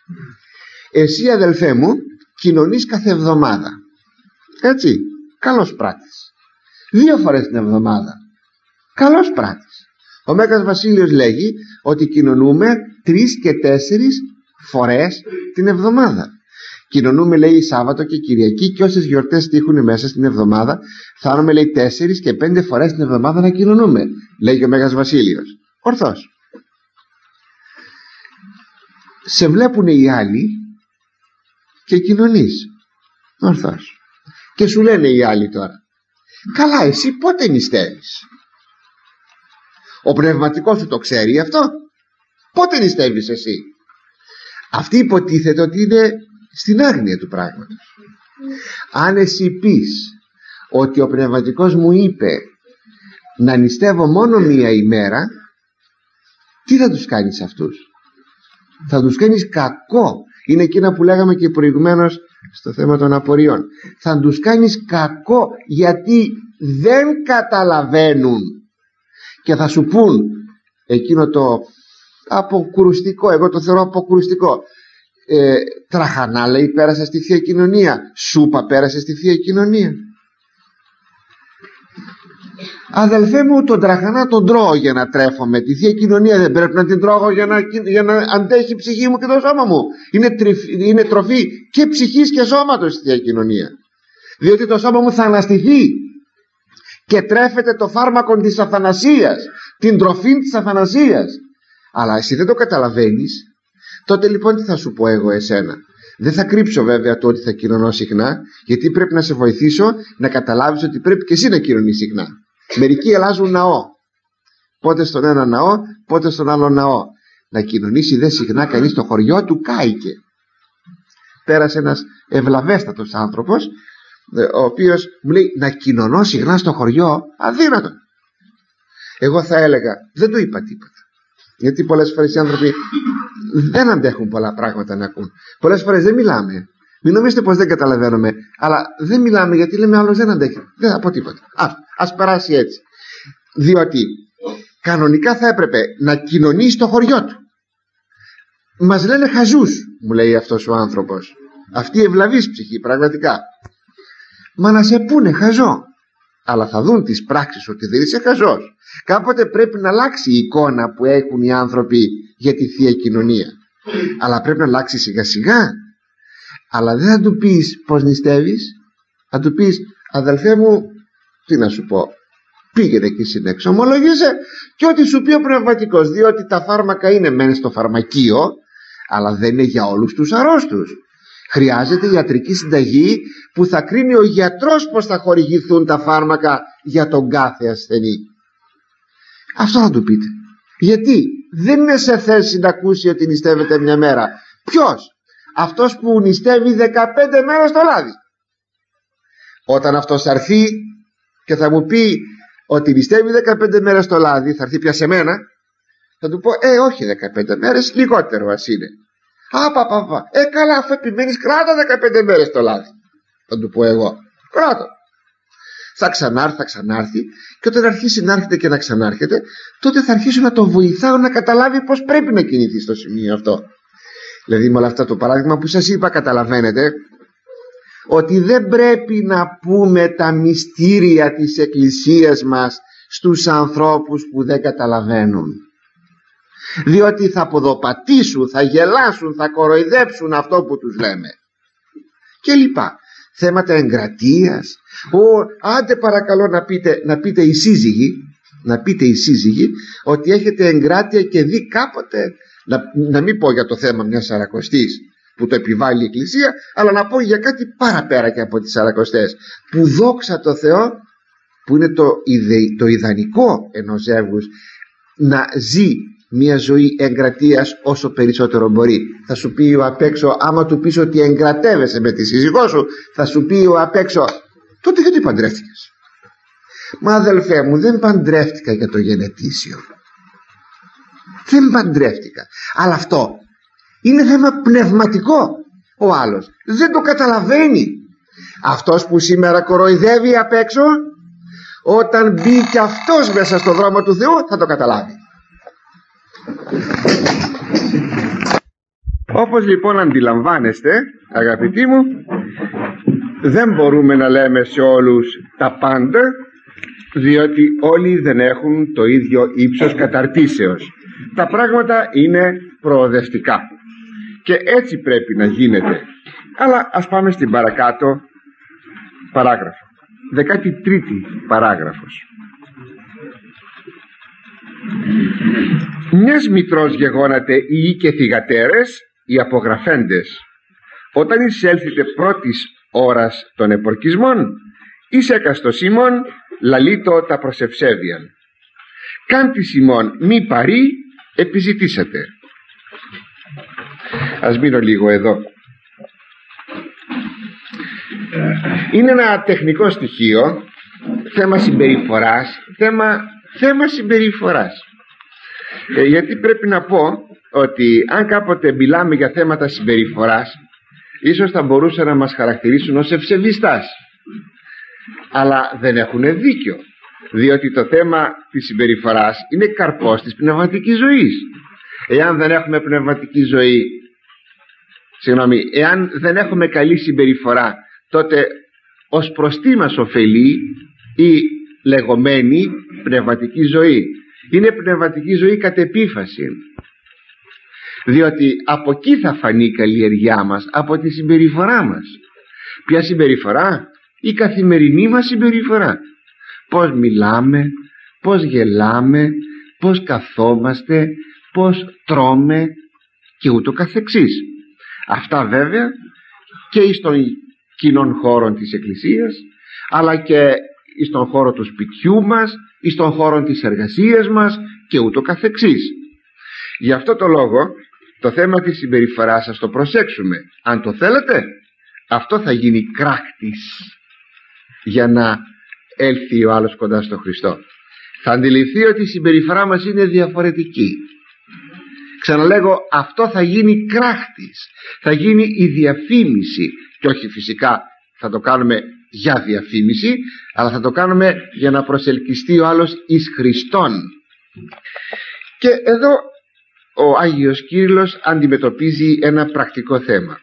Εσύ, αδελφέ μου, κοινωνείς κάθε εβδομάδα, έτσι, καλός πράτης. 2 φορές την εβδομάδα, καλός πράτης. Ο Μέγας Βασίλειος λέγει ότι κοινωνούμε 3 και 4 φορές την εβδομάδα. Κοινωνούμε, λέει, Σάββατο και Κυριακή, και όσες γιορτές τύχουν μέσα στην εβδομάδα, φτάνουμε, λέει, 4 και 5 φορές την εβδομάδα να κοινωνούμε, λέει ο Μέγας Βασίλειος. Ορθώς. Σε βλέπουν οι άλλοι και κοινωνείς. Ορθώς. Και σου λένε οι άλλοι τώρα, καλά, εσύ πότε νηστεύεις? Ο πνευματικός σου το ξέρει αυτό? Πότε νηστεύεις εσύ? Αυτή υποτίθεται ότι είναι στην άγνοια του πράγματος. Αν εσύ πεις ότι ο πνευματικός μου είπε να νηστεύω μόνο 1 ημέρα, τι θα τους κάνεις αυτούς? Θα τους κάνεις κακό. Είναι εκείνα που λέγαμε και προηγουμένως στο θέμα των απορριών. Θα τους κάνεις κακό γιατί δεν καταλαβαίνουν και θα σου πούν εκείνο το αποκρουστικό, εγώ το θεωρώ αποκρουστικό, τραχανά λέει πέρασε στη Θεία Κοινωνία, σούπα πέρασε στη Θεία Κοινωνία. Αδελφέ μου, τον τραχανά τον τρώω για να τρέφομαι. Τη Θεία Κοινωνία δεν πρέπει να την τρώω για να αντέχει η ψυχή μου και το σώμα μου? Είναι τροφή και ψυχής και σώματος στη Θεία Κοινωνία, διότι το σώμα μου θα αναστηθεί και τρέφεται το φάρμακο της αθανασίας, την τροφή της αθανασίας. Αλλά εσύ δεν το καταλαβαίνεις. Τότε λοιπόν τι θα σου πω εγώ εσένα? Δεν θα κρύψω βέβαια το ότι θα κοινωνώ συχνά, γιατί πρέπει να σε βοηθήσω να καταλάβεις ότι πρέπει και εσύ να κοινωνείς συχνά. Μερικοί αλλάζουν ναό, πότε στον ένα ναό, πότε στον άλλο ναό. Να κοινωνήσει δε συχνά κανείς στο χωριό του, κάηκε. Πέρασε ένας ευλαβέστατος άνθρωπος, ο οποίος μου λέει να κοινωνώ συχνά στο χωριό, αδύνατο. Εγώ θα έλεγα, δεν του είπα τίποτα, γιατί πολλές φορές οι άνθρωποι δεν αντέχουν πολλά πράγματα να ακούν. Πολλές φορές δεν μιλάμε. Μην νομίζετε πως δεν καταλαβαίνουμε, αλλά δεν μιλάμε γιατί λέμε άλλος δεν αντέχει. Δεν θα πω τίποτα. Ας περάσει έτσι. Διότι κανονικά θα έπρεπε να κοινωνεί στο χωριό του. Μας λένε χαζούς, μου λέει αυτός ο άνθρωπος. Αυτή η ευλαβής ψυχή, πραγματικά. Μα να σε πούνε χαζό, αλλά θα δουν τις πράξεις ότι δεν είσαι χαζός. Κάποτε πρέπει να αλλάξει η εικόνα που έχουν οι άνθρωποι για τη Θεία Κοινωνία, αλλά πρέπει να αλλάξει σιγά σιγά. Αλλά δεν θα του πεις πως νηστεύεις, θα του πεις αδελφέ μου, τι να σου πω, πήγαινε και εσύ να εξομολογείσαι και ό,τι σου πει ο πνευματικός, διότι τα φάρμακα είναι μεν στο φαρμακείο, αλλά δεν είναι για όλους τους αρρώστους. Χρειάζεται ιατρική συνταγή που θα κρίνει ο γιατρός πως θα χορηγηθούν τα φάρμακα για τον κάθε ασθενή. Αυτό θα του πείτε. Γιατί δεν είναι σε θέση να ακούσει ότι νηστεύεται μια μέρα. Ποιος? Αυτός που νηστεύει 15 μέρες το λάδι. Όταν αυτός έρθει και θα μου πει ότι νηστεύει 15 μέρες το λάδι, θα έρθει πια σε μένα, θα του πω όχι 15 μέρες, λιγότερο ας είναι. Καλά, αφού επιμένεις κράτα 15 μέρες το λάδι, θα του πω εγώ. Κράτα. Θα ξανάρθει και όταν αρχίσει να έρχεται και να ξανάρχεται, τότε θα αρχίσω να το βοηθάω να καταλάβει πως πρέπει να κινηθεί στο σημείο αυτό. Δηλαδή με όλα αυτά το παράδειγμα που σας είπα, καταλαβαίνετε ότι δεν πρέπει να πούμε τα μυστήρια της Εκκλησίας μας στους ανθρώπους που δεν καταλαβαίνουν, διότι θα ποδοπατήσουν, θα γελάσουν, θα κοροϊδέψουν αυτό που τους λέμε και λοιπά. Θέματα εγκρατείας, άντε παρακαλώ να πείτε οι σύζυγοι ότι έχετε εγκράτεια και δει κάποτε, να μην πω για το θέμα μιας σαρακοστής που το επιβάλλει η Εκκλησία, αλλά να πω για κάτι παραπέρα και από τις σαρακοστές, που δόξα τω Θεώ, που είναι το ιδανικό ενός ζεύγους, να ζει μια ζωή εγκρατείας όσο περισσότερο μπορεί. Θα σου πει ο απ' έξω, άμα του πεις ότι εγκρατεύεσαι με τη σύζυγό σου, θα σου πει ο απ' έξω, τότε γιατί παντρεύτηκες? Μα αδελφέ μου, δεν παντρεύτηκα για το γενετήσιο, δεν παντρεύτηκα, αλλά αυτό είναι θέμα πνευματικό. Ο άλλος δεν το καταλαβαίνει. Αυτός που σήμερα κοροϊδεύει απ' έξω, όταν μπει και αυτός μέσα στο δρόμο του Θεού, θα το καταλάβει. Όπως λοιπόν αντιλαμβάνεστε, αγαπητοί μου, δεν μπορούμε να λέμε σε όλους τα πάντα, διότι όλοι δεν έχουν το ίδιο ύψος καταρτήσεως. Τα πράγματα είναι προοδευτικά και έτσι πρέπει να γίνεται. Αλλά ας πάμε στην παρακάτω παράγραφο. 13η παράγραφος. Μιας μητρός γεγόνατε οι και θυγατέρες, οι απογραφέντες, όταν εισέλθετε πρώτης ώρας των επορκισμών, εις έκαστος ημών λαλίτο τα προσευσέβιαν. Κάντι ημών μη παρή επιζητήσατε. Ας μείνω λίγο εδώ. Είναι ένα τεχνικό στοιχείο, θέμα συμπεριφοράς, θέμα συμπεριφοράς. Γιατί πρέπει να πω ότι αν κάποτε μιλάμε για θέματα συμπεριφοράς, ίσως θα μπορούσαν να μας χαρακτηρίσουν ως ευσεβιστάς, αλλά δεν έχουν δίκιο, διότι το θέμα της συμπεριφοράς είναι καρπός της πνευματικής ζωής. Εάν δεν έχουμε πνευματική ζωή, εάν δεν έχουμε καλή συμπεριφορά, τότε ως προς τι μας ωφελεί η λεγόμενη πνευματική ζωή? Είναι πνευματική ζωή κατ' επίφαση, διότι από εκεί θα φανεί η καλλιεργιά μας, από τη συμπεριφορά μας. Ποια συμπεριφορά? Η καθημερινή μας συμπεριφορά. Πώς μιλάμε, πώς γελάμε, πώς καθόμαστε, πώς τρώμε και ούτω καθεξής. Αυτά βέβαια και εις των κοινών χώρων της Εκκλησίας, αλλά και εις τον χώρο του σπιτιού μας, εις τον χώρο της εργασίας μας και ούτω καθεξής. Γι' αυτό το λόγο το θέμα της συμπεριφοράς σας το προσέξουμε. Αν το θέλετε, αυτό θα γίνει κράκτης για να έλθει ο άλλος κοντά στο Χριστό. Θα αντιληφθεί ότι η συμπεριφορά μας είναι διαφορετική. Ξαναλέγω, αυτό θα γίνει κράχτης, θα γίνει η διαφήμιση, και όχι φυσικά θα το κάνουμε για διαφήμιση, αλλά θα το κάνουμε για να προσελκυστεί ο άλλος εις Χριστόν. Και εδώ ο Άγιος Κύριλλος αντιμετωπίζει ένα πρακτικό θέμα.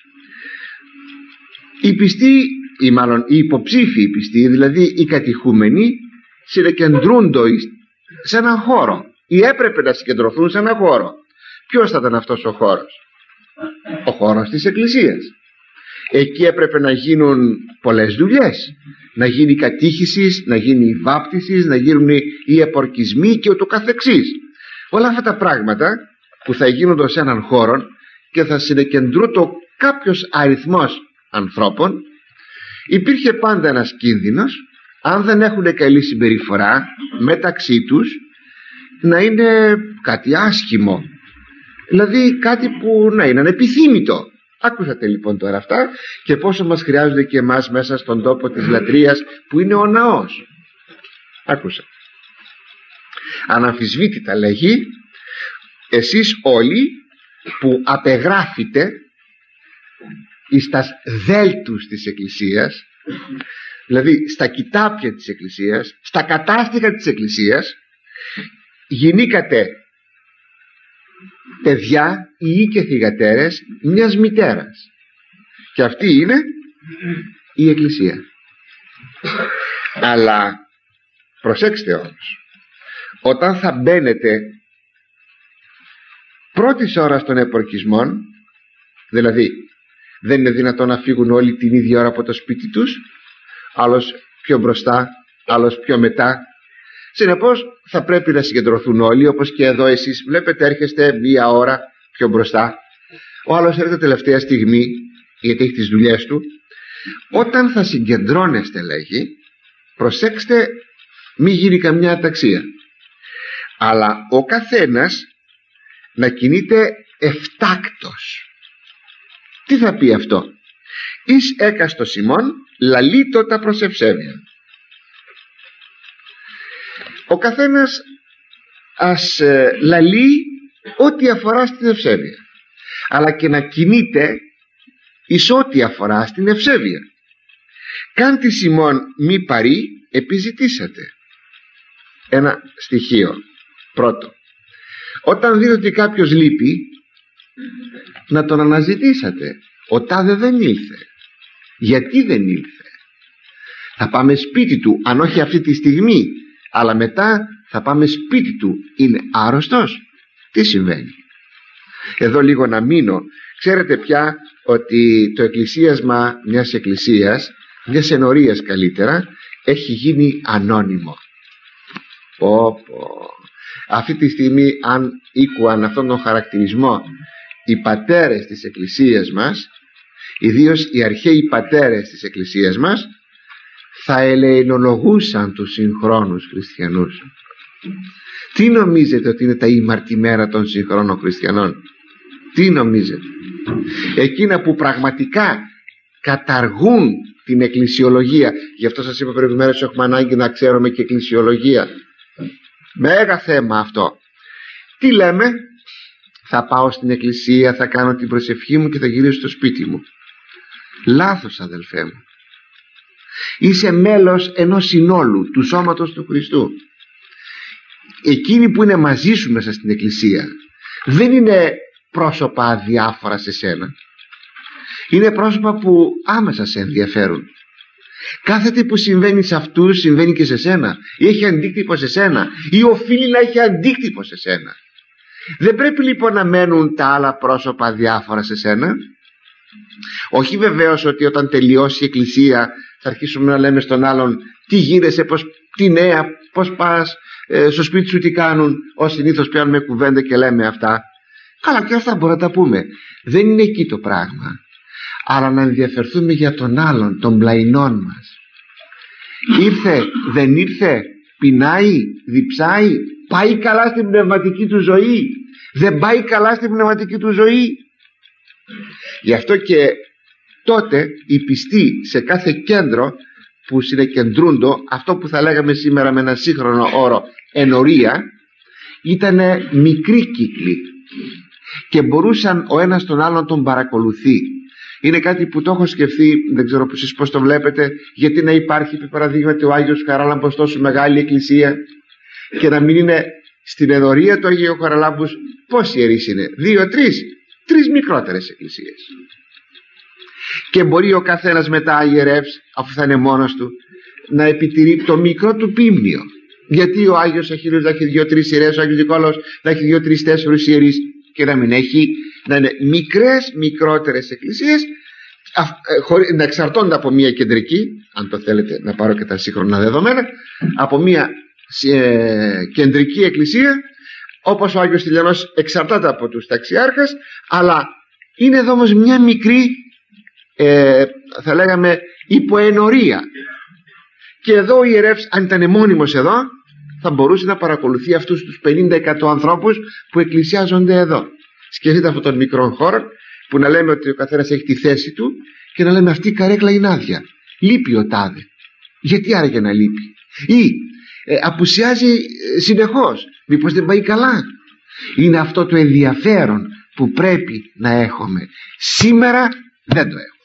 Οι πιστοί, ή μάλλον οι υποψήφιοι πιστοί, δηλαδή οι κατηχούμενοι, συγκεντρούνται σε έναν χώρο ή έπρεπε να συγκεντρωθούν σε έναν χώρο. Ποιος θα ήταν αυτός ο χώρος? Ο χώρος της Εκκλησίας. Εκεί έπρεπε να γίνουν πολλές δουλειές, να γίνει η κατήχηση, να γίνει η βάπτιση, να γίνουν οι επορκισμοί και ούτω καθεξής. Όλα αυτά τα πράγματα που θα γίνονται σε έναν χώρο και θα συγκεντρούνται κάποιος αριθμός ανθρώπων, υπήρχε πάντα ένας κίνδυνος, αν δεν έχουν καλή συμπεριφορά μεταξύ τους, να είναι κάτι άσχημο, δηλαδή κάτι που να είναι ανεπιθύμητο. Άκουσατε λοιπόν τώρα αυτά, και πόσο μας χρειάζονται και εμάς μέσα στον τόπο της λατρείας που είναι ο ναός. Άκουσα. Αναμφισβήτητα λέγει, εσείς όλοι που απεγράφετε εις τα δέλτους της Εκκλησίας, δηλαδή στα κοιτάπια της Εκκλησίας, στα κατάστιχα της Εκκλησίας, γινήκατε παιδιά ή και θυγατέρες μιας μητέρας, και αυτή είναι η Εκκλησία. Αλλά προσέξτε όμως, όταν θα μπαίνετε πρώτης ώρας των επορκισμών, δηλαδή δεν είναι δυνατόν να φύγουν όλοι την ίδια ώρα από το σπίτι τους, άλλος πιο μπροστά, άλλος πιο μετά. Συνεπώς θα πρέπει να συγκεντρωθούν όλοι, όπως και εδώ εσείς βλέπετε, έρχεστε μία ώρα πιο μπροστά, ο άλλος έρχεται τελευταία στιγμή γιατί έχει τις δουλειές του. Όταν θα συγκεντρώνεστε, λέγει, προσέξτε μη γίνει καμιά αταξία, αλλά ο καθένας να κινείται εφτάκτος. Τι θα πει αυτό? Εις έκαστος ημών λαλείτο τα προσευσέβια. Ο καθένας ας λαλεί ό,τι αφορά στην ευσέβεια, αλλά και να κινείται εις ό,τι αφορά στην ευσέβεια. Κάν της ημών μη παρή επιζητήσατε. Ένα στοιχείο. Πρώτο, όταν δείτε ότι κάποιος λείπει, να τον αναζητήσατε. Ο τάδε δεν ήλθε. Γιατί δεν ήλθε? Θα πάμε σπίτι του, αν όχι αυτή τη στιγμή, αλλά μετά θα πάμε σπίτι του. Είναι άρρωστος? Τι συμβαίνει? Εδώ λίγο να μείνω. Ξέρετε πια ότι το εκκλησίασμα μιας εκκλησίας, μιας ενορίας καλύτερα, έχει γίνει ανώνυμο. Αυτή τη στιγμή, αν ήκουαν αυτόν τον χαρακτηρισμό οι πατέρες της εκκλησίας μας, ιδίως οι αρχαίοι πατέρες της εκκλησίας μας, θα ελεηνολογούσαν τους συγχρόνους χριστιανούς. Τι νομίζετε ότι είναι τα ήμαρτημέρα των συγχρόνων χριστιανών? Τι νομίζετε? Εκείνα που πραγματικά καταργούν την εκκλησιολογία. Γι' αυτό σας είπα προηγουμένως, έχουμε ανάγκη να ξέρουμε και εκκλησιολογία. Μέγα θέμα αυτό. Τι λέμε? Θα πάω στην εκκλησία, θα κάνω την προσευχή μου και θα γυρίσω στο σπίτι μου. Λάθος, αδελφέ μου. Είσαι μέλος ενός συνόλου, του σώματος του Χριστού. Εκείνοι που είναι μαζί σου μέσα στην εκκλησία δεν είναι πρόσωπα αδιάφορα σε σένα. Είναι πρόσωπα που άμεσα σε ενδιαφέρουν. Κάθε τι που συμβαίνει σε αυτούς συμβαίνει και σε σένα, ή έχει αντίκτυπο σε σένα, ή οφείλει να έχει αντίκτυπο σε σένα. Δεν πρέπει λοιπόν να μένουν τα άλλα πρόσωπα αδιάφορα σε σένα. Όχι βεβαίως ότι όταν τελειώσει η εκκλησία θα αρχίσουμε να λέμε στον άλλον τι γίνεσαι, τι νέα, πώς πας, στο σπίτι σου τι κάνουν. Ως συνήθως πιάνουμε κουβέντα και λέμε αυτά. Καλά, και αυτά μπορούμε να τα πούμε. Δεν είναι εκεί το πράγμα. Αλλά να ενδιαφερθούμε για τον άλλον, τον πλαϊνόν μας. Ήρθε, δεν ήρθε, πεινάει, διψάει, πάει καλά στην πνευματική του ζωή, δεν πάει καλά στην πνευματική του ζωή. Γι' αυτό και τότε οι πιστοί σε κάθε κέντρο που συνεκεντρούντο, αυτό που θα λέγαμε σήμερα με ένα σύγχρονο όρο ενορία, ήταν μικροί κύκλοι και μπορούσαν ο ένας τον άλλον τον παρακολουθεί. Είναι κάτι που το έχω σκεφτεί, δεν ξέρω εσείς πώς το βλέπετε, γιατί να υπάρχει επί παραδείγματι ο Άγιος Χαράλαμπος τόσο μεγάλη εκκλησία και να μην είναι στην ενορία του Αγίου Χαραλάμπους. Πόσοι ιερείς είναι? 2-3, 3 μικρότερες εκκλησίες. Και μπορεί ο καθένας μετά ιερεύς, αφού θα είναι μόνος του, να επιτηρεί το μικρό του πίμνιο. Γιατί ο Άγιος Αχίλλος να έχει 2-3 ιερείς, ο Άγιος Νικόλαος να έχει 2-3-4 ιερείς, και να μην έχει, να είναι μικρότερες εκκλησίες, να εξαρτώνται από μια κεντρική, αν το θέλετε να πάρω και τα σύγχρονα δεδομένα, από μια κεντρική εκκλησία, όπως ο Άγιος Τηλιανός εξαρτάται από τους ταξιάρχες, αλλά είναι εδώ όμως μια μικρή, θα λέγαμε, υποενορία. Και εδώ ο ιερεύς, αν ήταν μόνιμος εδώ, θα μπορούσε να παρακολουθεί αυτούς τους 50-100 ανθρώπους που εκκλησιάζονται εδώ. Σκεφτείτε αυτόν τον μικρό χώρο που να λέμε ότι ο καθένας έχει τη θέση του και να λέμε αυτή η καρέκλα είναι άδεια, λείπει ο τάδε. Γιατί άραγε να λείπει? Ή απουσιάζει συνεχώς, μήπως δεν πάει καλά? Είναι αυτό το ενδιαφέρον που πρέπει να έχουμε. Σήμερα δεν το έχουμε,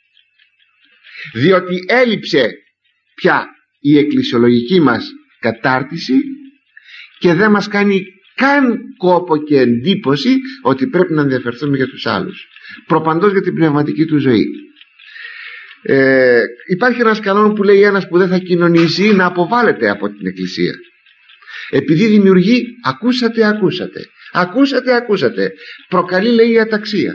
διότι έλειψε πια η εκκλησιολογική μας κατάρτιση και δεν μας κάνει καν κόπο και εντύπωση ότι πρέπει να ενδιαφερθούμε για τους άλλους, προπαντός για την πνευματική του ζωή. Υπάρχει ένας κανόν που λέει ένας που δεν θα κοινωνήσει να αποβάλλεται από την εκκλησία, επειδή δημιουργεί, ακούσατε, προκαλεί, λέει, αταξία.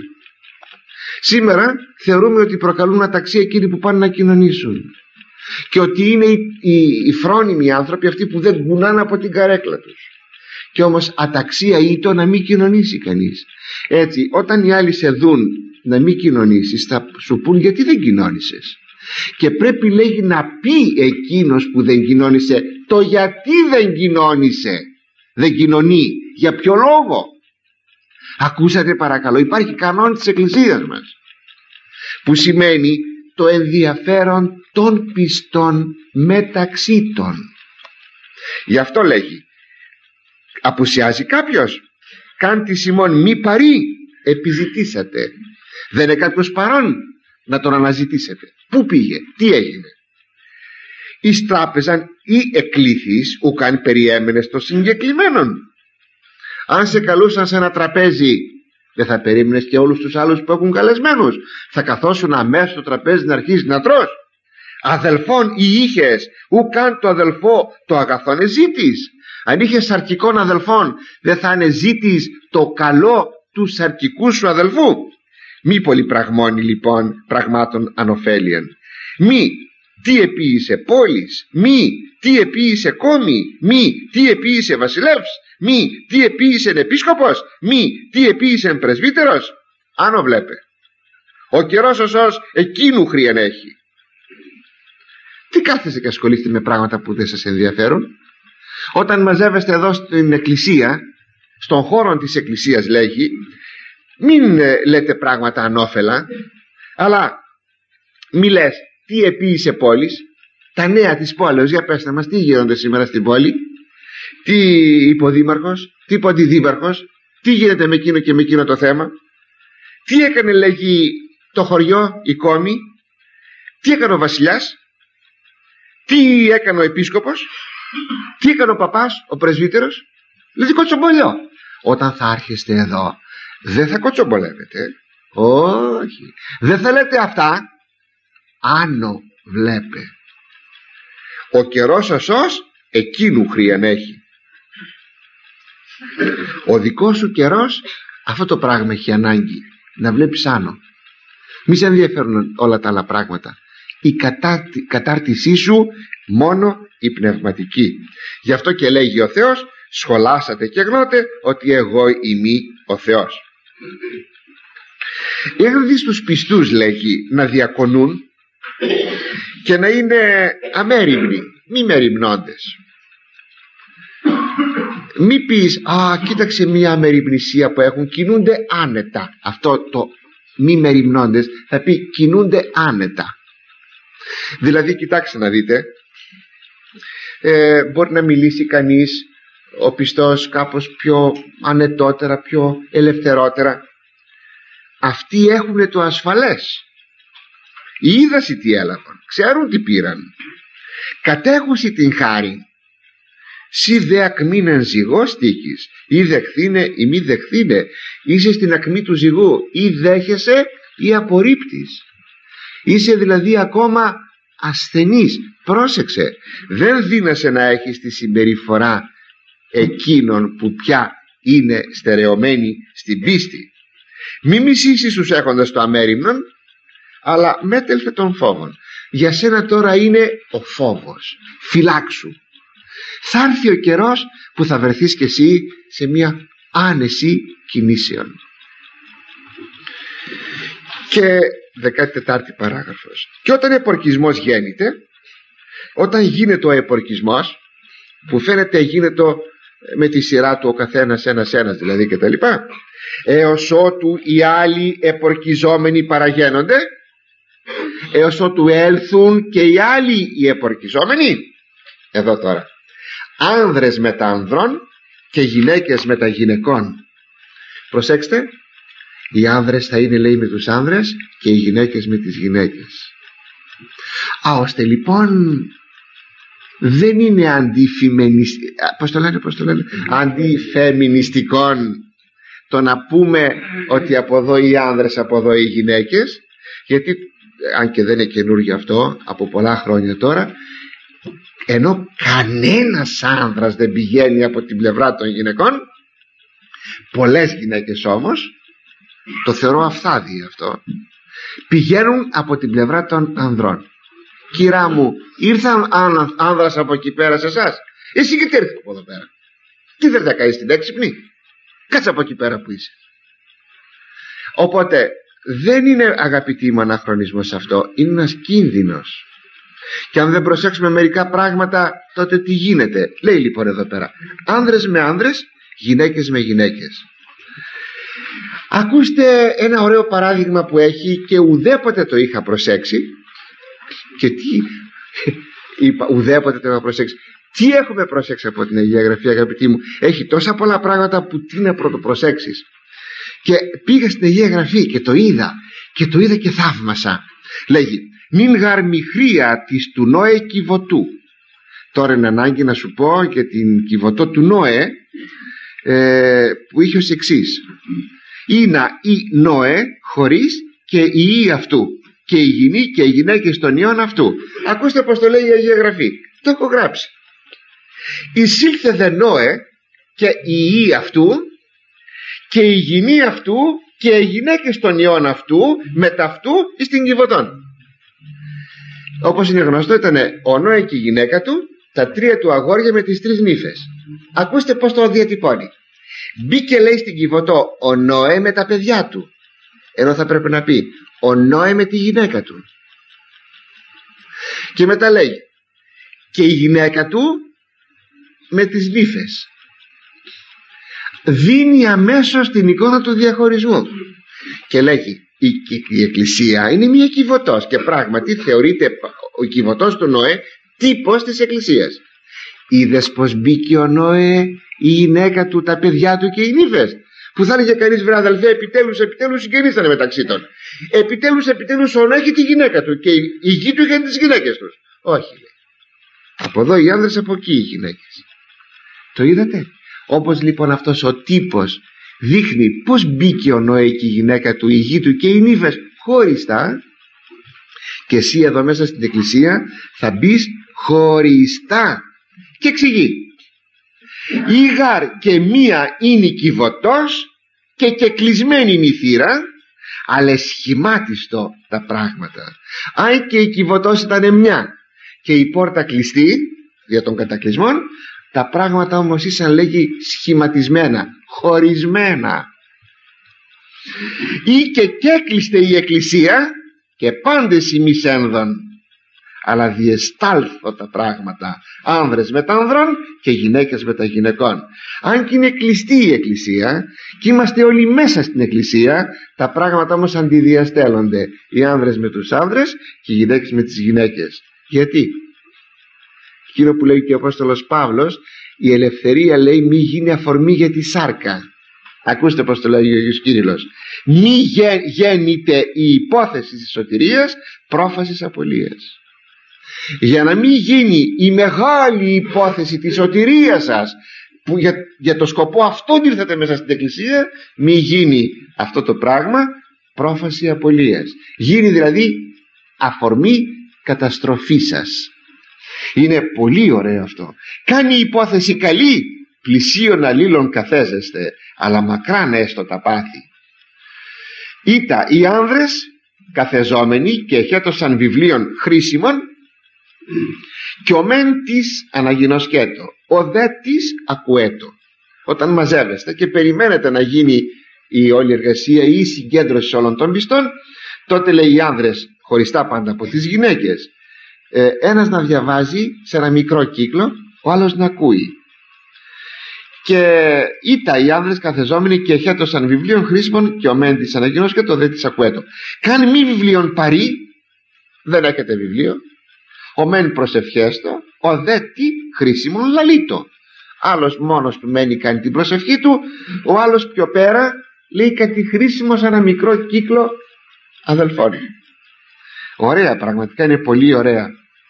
Σήμερα θεωρούμε ότι προκαλούν αταξία εκείνοι που πάνε να κοινωνήσουν και ότι είναι οι φρόνιμοι άνθρωποι, αυτοί που δεν κουνάνε από την καρέκλα τους. Και όμως αταξία είναι το να μην κοινωνήσει κανείς. Έτσι, όταν οι άλλοι σε δουν να μην κοινωνήσεις, θα σου πούν γιατί δεν κοινώνησες. Και πρέπει, λέγει, να πει εκείνος που δεν κοινώνησε το γιατί δεν κοινώνησε, δεν κοινωνεί, για ποιο λόγο. Ακούσατε παρακαλώ, υπάρχει κανόν της εκκλησίας μας που σημαίνει το ενδιαφέρον των πιστών μεταξύ των. Γι' αυτό λέγει, απουσιάζει κάποιος, κάντε ημών μη παρή, επιζητήσατε. Δεν είναι κάποιος παρόν, να τον αναζητήσετε. Πού πήγε, τι έγινε? Εις τράπεζαν ή εκλήθης ουκαν περιέμενες των συγκεκλημένων. Αν σε καλούσαν σε ένα τραπέζι, δεν θα περίμενες και όλους τους άλλους που έχουν καλεσμένους? Θα καθόσουν αμέσως στο τραπέζι να αρχίσεις να τρως? Αδελφόν ή είχες, ουκαν το αδελφό το αγαθόν εζήτης. Αν είχες σαρκικών αδελφών, δεν θα είναι ζήτης το καλό του σαρκικού σου αδελφού? Μη πολυπραγμόνοι λοιπόν πραγμάτων ανοφέλιαν. Μη τι επίησε πόλης, μη τι επίησε κόμη, μη τι επίησε βασιλεύς, μη τι επίησε επίσκοπος, μη τι επίησε πρεσβύτερος. Άνω βλέπε, ο καιρός οσός εκείνου χρειαν έχει. Τι κάθεσε και ασχολείστε με πράγματα που δεν σας ενδιαφέρουν? Όταν μαζεύεστε εδώ στην εκκλησία, στον χώρο της εκκλησίας, λέγει, μην λέτε πράγματα ανώφελα, αλλά μη λες τι επίησε πόλης, τα νέα της πόλεως. Για πέστε μας, τι γίνονται σήμερα στην πόλη, τι είπε ο δήμαρχος, τύπου αντιδήμαρχος, τι γίνεται με εκείνο και με εκείνο το θέμα, τι έκανε, λέγει, το χωριό, η κόμη, τι έκανε ο βασιλιάς, τι έκανε ο επίσκοπος, τι έκανε ο παπάς, ο πρεσβύτερος. Δηλαδή κοτσομπολιό. Όταν θα άρχεστε εδώ, δεν θα κοτσομπολεύετε. Όχι, δεν θα λέτε αυτά. Άνω βλέπε. Ο καιρός σωσός εκείνου χρειαν έχει. Ο δικός σου καιρός αυτό το πράγμα έχει ανάγκη, να βλέπεις άνω. Μη σε ενδιαφέρουν όλα τα άλλα πράγματα. Η κατάρτισή σου μόνο η πνευματική. Γι' αυτό και λέγει ο Θεός, σχολάσατε και γνώτε ότι εγώ είμαι ο Θεός. Έχω δει στους πιστούς, λέγει, να διακονούν και να είναι αμέριμνοι, μη μεριμνώντες. Μη πεις, κοίταξε μια αμεριμνησία που έχουν, κινούνται άνετα. Αυτό το μη μεριμνώντες θα πει κινούνται άνετα. Δηλαδή, κοιτάξτε να δείτε, μπορεί να μιλήσει κανείς, ο πιστός, κάπως πιο ανετότερα, πιο ελευθερότερα. Αυτοί έχουν το ασφαλές. Οι είδασοι τι έλαβαν, ξέρουν τι πήραν, κατέχουσι την χάρη. Σι δε ακμήνεν ζυγός τύχης, ή δεχθήνε ή μη δεχθήνε. Είσαι στην ακμή του ζυγού, ή δέχεσαι ή απορρίπτεις. Είσαι δηλαδή ακόμα ασθενής. Πρόσεξε, δεν δύνασαι να έχεις τη συμπεριφορά εκείνων που πια είναι στερεωμένοι στην πίστη. Μη μισήσεις τους έχοντας το αμέριμνον, αλλά μέτελθε των φόβων. Για σένα τώρα είναι ο φόβος. Φυλάξου. Θα έρθει ο καιρός που θα βρεθείς κι εσύ σε μια άνεση κινήσεων. Και 14η παράγραφος. Και όταν επορκισμός γέννηται, όταν γίνεται ο επορκισμός, που φαίνεται γίνεται με τη σειρά του ο καθένας ένας δηλαδή και τα λοιπά, έως ότου οι άλλοι επορκιζόμενοι παραγένονται, έως ότου έλθουν και οι άλλοι οι επορκιζόμενοι. Εδώ τώρα, άνδρες με τα ανδρών και γυναίκες με τα γυναικών. Προσέξτε, οι άνδρες θα είναι, λέει, με τους άνδρες και οι γυναίκες με τις γυναίκες. Ώστε λοιπόν δεν είναι αντιφεμινιστικών το να πούμε ότι από εδώ οι άνδρες, από εδώ οι γυναίκες, γιατί αν και δεν είναι καινούργιο αυτό, από πολλά χρόνια τώρα, ενώ κανένας άνδρας δεν πηγαίνει από την πλευρά των γυναικών, πολλές γυναίκες όμως, το θεωρώ αφθάδι αυτό, πηγαίνουν από την πλευρά των ανδρών. Κυρά μου, ήρθαν άνδρας από εκεί πέρα σε εσάς, εσύ γιατί ήρθες από εδώ πέρα, τι δεν θα κάνεις την έξυπνη, κάτσε από εκεί πέρα που είσαι. Οπότε δεν είναι, αγαπητοί μου, αναχρονισμός αυτό, είναι ένας κίνδυνος. Και αν δεν προσέξουμε μερικά πράγματα, τότε τι γίνεται? Λέει λοιπόν εδώ πέρα, άνδρες με άνδρες, γυναίκες με γυναίκες. Ακούστε ένα ωραίο παράδειγμα που έχει και ουδέποτε το είχα προσέξει. Και τι είπα, ουδέποτε το είχα προσέξει. Τι έχουμε προσέξει από την Αγία Γραφή, αγαπητοί μου? Έχει τόσα πολλά πράγματα που τι να πρωτοπροσέξεις. Και πήγα στην Αγία Γραφή και το είδα και θαύμασα. Λέγει, μην γαρμιχρία της του Νόε κυβωτού. Τώρα είναι ανάγκη να σου πω και την κυβωτό του Νόε, που είχε ως εξής. Είναι η Νόε χωρίς και η ή αυτού, και η γυνή και οι γυναίκες των ιών αυτού. Ακούστε πως το λέει η Αγία Γραφή, το έχω γράψει. Εισήλθε δε Νόε και η ή αυτού και η γυνή αυτού και οι γυναίκες των ιών αυτού μεταυτού εις την κυβωτόν. Όπως είναι γνωστό, ήταν ο Νόε και η γυναίκα του, τα τρία του αγόρια με τις τρεις νύφες. Ακούστε πως το διατυπώνει. Μπήκε, λέει, στην κυβωτό ο Νόε με τα παιδιά του, ενώ θα πρέπει να πει ο Νόε με τη γυναίκα του. Και μετά λέει και η γυναίκα του με τις νύφες. Δίνει αμέσως την εικόνα του διαχωρισμού και λέγει η Εκκλησία είναι μια κυβωτός, και πράγματι θεωρείται ο κυβωτός του Νόε τύπος της Εκκλησίας. είδες πως μπήκε ο Νόε, η γυναίκα του, τα παιδιά του και οι νύφες? Που θα έλεγε κανείς, βρε αδελφέ, επιτέλους συγγενήσανε μεταξύ των. Επιτέλους ο Νόε έχει τη γυναίκα του και η γη του είχαν τις γυναίκες τους. Όχι, λέει. Από εδώ οι άνδρες, από εκεί οι γυναίκες. Το είδατε? Όπως λοιπόν αυτός ο τύπος δείχνει πως μπήκε ο Νόε και η γυναίκα του, η γη του και οι νύφες χωριστά, και εσύ εδώ μέσα στην εκκλησία θα μπεις χωριστά. Και εξηγεί: η γάρ και μία είναι κυβωτός και κεκλεισμένη είναι η θύρα, αλλά σχημάτιστο τα πράγματα. Αν και η κυβωτός ήταν μια και η πόρτα κλειστή για των κατακλεισμών, τα πράγματα όμως ήσαν, λέγει, σχηματισμένα, χωρισμένα. Ή και έκλειστε η εκκλησία και πάντες ημείς ένδον, αλλά διεστάλθω τα πράγματα, άνδρες με τα άνδρων και γυναίκες με τα γυναικών. Αν και είναι κλειστή η εκκλησία και είμαστε όλοι μέσα στην εκκλησία, τα πράγματα όμως αντιδιαστέλλονται, οι άνδρες με τους άνδρες και οι γυναίκες με τις γυναίκες. Γιατί? Εκείνο που λέει και ο Απόστολος Παύλος, η ελευθερία, λέει, μη γίνει αφορμή για τη σάρκα. Ακούστε πως το λέει ο Άγιος Κύριλλος: μη γέννηται η υπόθεση της σωτηρίας πρόφασης απολίας. Για να μην γίνει η μεγάλη υπόθεση της σωτηρίας σας, που για το σκοπό αυτόν ήρθατε μέσα στην εκκλησία, μη γίνει αυτό το πράγμα πρόφαση απολίας. Γίνει δηλαδή αφορμή καταστροφής σας. Είναι πολύ ωραίο αυτό. Κάνει υπόθεση καλή, πλησίον αλλήλων καθέζεστε, αλλά μακράν έστω τα πάθη. Ήτα οι άνδρες καθεζόμενοι και εχέτωσαν βιβλίων χρήσιμων, και ο μεν της αναγινωσκέτο, ο δε της ακουέτο. Όταν μαζεύεστε και περιμένετε να γίνει η όλη εργασία ή η συγκέντρωση όλων των πιστών, τότε, λέει, οι άνδρες χωριστά πάντα από τις γυναίκες, ένας να διαβάζει σε ένα μικρό κύκλο, ο άλλος να ακούει. Και ήτα οι άνδρες καθεζόμενοι και εχέτωσαν βιβλίων χρήσιμων, και ο μεν της αναγινωσκέτο, ο δε της ακουέτο. Καν μη βιβλίων παρή, δεν έχετε βιβλίο, ο μεν προσευχέστο, ο δε τι χρήσιμον λαλίτο. Άλλος μόνος του μένει, κάνει την προσευχή του, ο άλλος πιο πέρα λέει κάτι χρήσιμο σε ένα μικρό κύκλο αδελφών. Ωραία, πραγματικά είναι πολύ ωραία.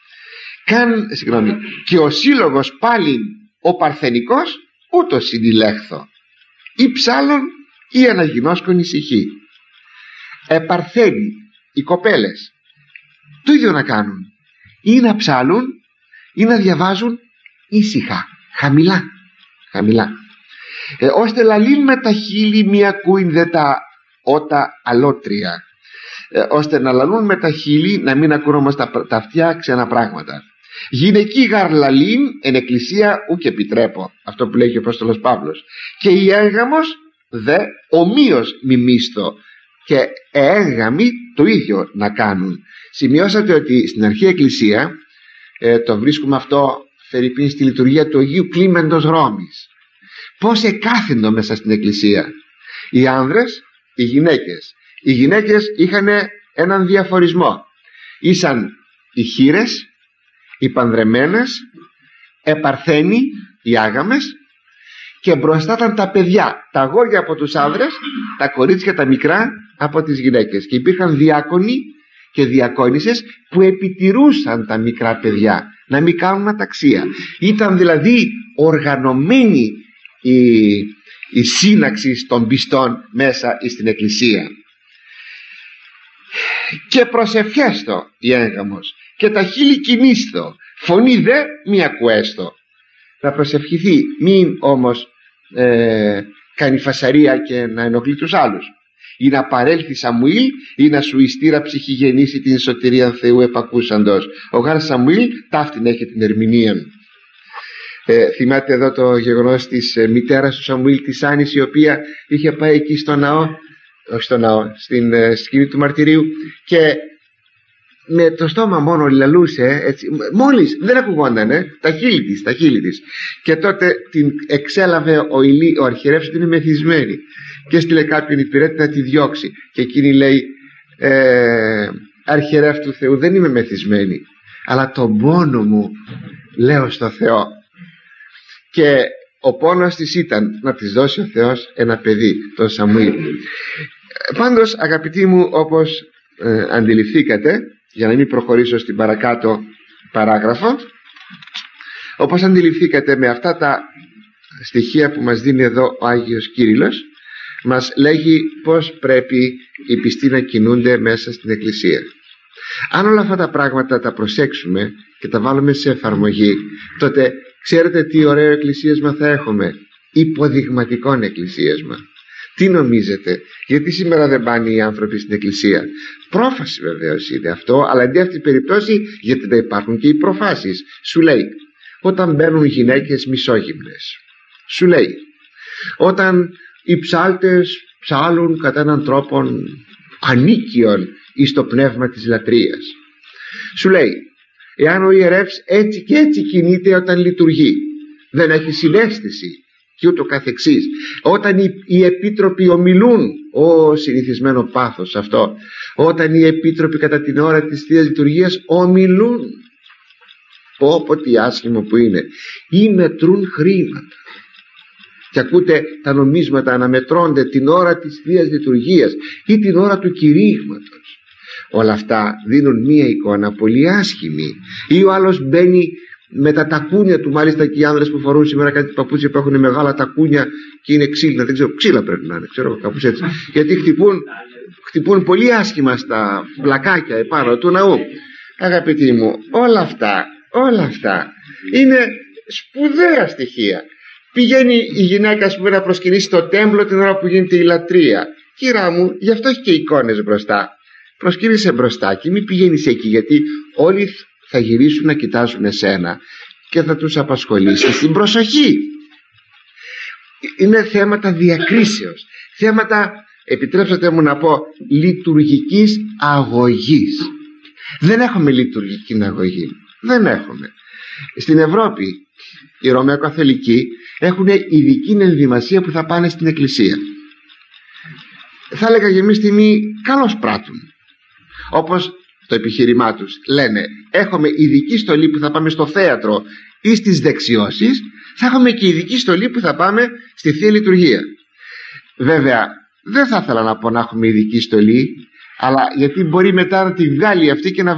Και ο σύλλογος πάλι ο παρθενικός ούτως συνηλέχθω, ή ψάλλον ή αναγινώσκον ησυχή. Παρθένοι οι κοπέλες το ίδιο να κάνουν, ή να ψάλουν ή να διαβάζουν ήσυχα, χαμηλά, ώστε λαλήν με τα χείλη μη ακούειν δε τα ότα αλότρια, ώστε να λαλούν με τα χείλη, να μην ακούν όμως τα αυτιά ξένα πράγματα. Γυναική γαρλαλήν εν εκκλησία ουκ επιτρέπω, αυτό που λέει και ο Απόστολος Παύλος. Και η έγγαμος δε ομοίως μιμίστο, και έγγαμοι το ίδιο να κάνουν. Σημειώσατε ότι στην αρχαία εκκλησία, το βρίσκουμε αυτό φερειπίν στη λειτουργία του Αγίου Κλίμεντος Ρώμης, πως εκάθεντο μέσα στην εκκλησία οι άνδρες, οι γυναίκες είχαν έναν διαφορισμό. Ήσαν οι χήρες, οι πανδρεμένες, επαρθένοι, οι άγαμες, και μπροστά ήταν τα παιδιά, τα αγόρια από τους άνδρες, τα κορίτσια τα μικρά από τις γυναίκες, και υπήρχαν διάκονοι και διακόνισσες που επιτηρούσαν τα μικρά παιδιά να μην κάνουν αταξία. Ήταν δηλαδή οργανωμένη η σύναξη των πιστών μέσα στην εκκλησία. Και προσευχέστο η έγγαμος και τα χείλη κινήστο, φωνή δε μη ακουέστο. Να προσευχηθεί, μην όμως κάνει φασαρία και να ενοχλεί τους άλλους, ή να παρέλθει Σαμουήλ, ή να σου ιστήρα ψυχή γεννήσει την σωτηρία Θεού επακούσαντος. Ο γάρ Σαμουήλ ταύτην έχει την ερμηνεία. Θυμάται εδώ το γεγονός της μητέρας του Σαμουήλ, της Άννης, η οποία είχε πάει εκεί στο ναό, όχι στο ναό, στην σκηνή του μαρτυρίου, και με το στόμα μόνο λαλούσε, έτσι, μόλις δεν ακουγόντανε, τα χείλη της, και τότε την εξέλαβε ο αρχιερεύς ότι είναι μεθυσμένη, και έστειλε κάποιον υπηρέτη να τη διώξει, και εκείνη λέει, αρχιερεύ του Θεού, δεν είμαι μεθυσμένη, αλλά τον πόνο μου λέω στο Θεό. και ο πόνος της ήταν να της δώσει ο Θεός ένα παιδί, τον Σαμουήλ. Πάντως αγαπητοί μου, όπως αντιληφθήκατε, για να μην προχωρήσω στην παρακάτω παράγραφο, όπως αντιληφθήκατε, με αυτά τα στοιχεία που μας δίνει εδώ ο Άγιος Κύριλλος, μας λέγει πως πρέπει οι πιστοί να κινούνται μέσα στην Εκκλησία. Αν όλα αυτά τα πράγματα τα προσέξουμε και τα βάλουμε σε εφαρμογή, τότε ξέρετε τι ωραίο εκκλησίασμα θα έχουμε? Υποδειγματικό εκκλησίασμα. Τι νομίζετε? Γιατί σήμερα δεν πάνε οι άνθρωποι στην εκκλησία? Πρόφαση βεβαίως είναι αυτό, αλλά αντί αυτή την περίπτωση, γιατί να υπάρχουν και οι προφάσεις. Σου λέει, όταν μπαίνουν γυναίκες μισόγυμνες, σου λέει, όταν οι ψάλτες ψάλουν κατά έναν τρόπο ανίκιον εις το πνεύμα της λατρείας, σου λέει, εάν ο ιερεύς έτσι και έτσι κινείται όταν λειτουργεί, δεν έχει συναίσθηση και ούτω καθεξής, όταν οι επίτροποι ομιλούν, συνηθισμένο πάθος αυτό, όταν οι επίτροποι κατά την ώρα της Θείας Λειτουργίας ομιλούν, πω τι άσχημο που είναι, ή μετρούν χρήματα και ακούτε τα νομίσματα να μετρώνται την ώρα της Θείας Λειτουργίας ή την ώρα του κηρύγματος, όλα αυτά δίνουν μία εικόνα πολύ άσχημη. Ή ο άλλος μπαίνει με τα τακούνια του, μάλιστα και οι άνδρες που φορούν σήμερα κάτι παπούτσια που έχουν μεγάλα τακούνια και είναι ξύλινα, δεν ξέρω, ξύλα πρέπει να είναι, ξέρω κάπως έτσι, γιατί χτυπούν πολύ άσχημα στα πλακάκια επάνω του ναού. Αγαπητοί μου, όλα αυτά είναι σπουδαία στοιχεία. Πηγαίνει η γυναίκα, ας πούμε, να προσκυνήσει στο τέμπλο την ώρα που γίνεται η λατρεία. Κυρά μου, γι' αυτό έχει και εικόνες μπροστά. Προσκύνησε μπροστά και μην πηγαίνεις εκεί, γιατί όλοι θα γυρίσουν να κοιτάζουν εσένα και θα τους απασχολήσει στην προσοχή. Είναι θέματα διακρίσεως, θέματα, επιτρέψατε μου να πω, λειτουργικής αγωγής. Δεν έχουμε λειτουργική αγωγή, δεν έχουμε. Στην Ευρώπη οι Ρωμαιοκαθολικοί έχουν ειδική ενδυμασία που θα πάνε στην εκκλησία. Θα έλεγα για μια στιγμή καλώς πράττουν, όπως το επιχείρημά τους. Λένε, έχουμε ειδική στολή που θα πάμε στο θέατρο ή στις δεξιώσεις, θα έχουμε και ειδική στολή που θα πάμε στη Θεία Λειτουργία. Βέβαια δεν θα ήθελα να πω να έχουμε ειδική στολή, αλλά γιατί μπορεί μετά να τη βγάλει αυτή και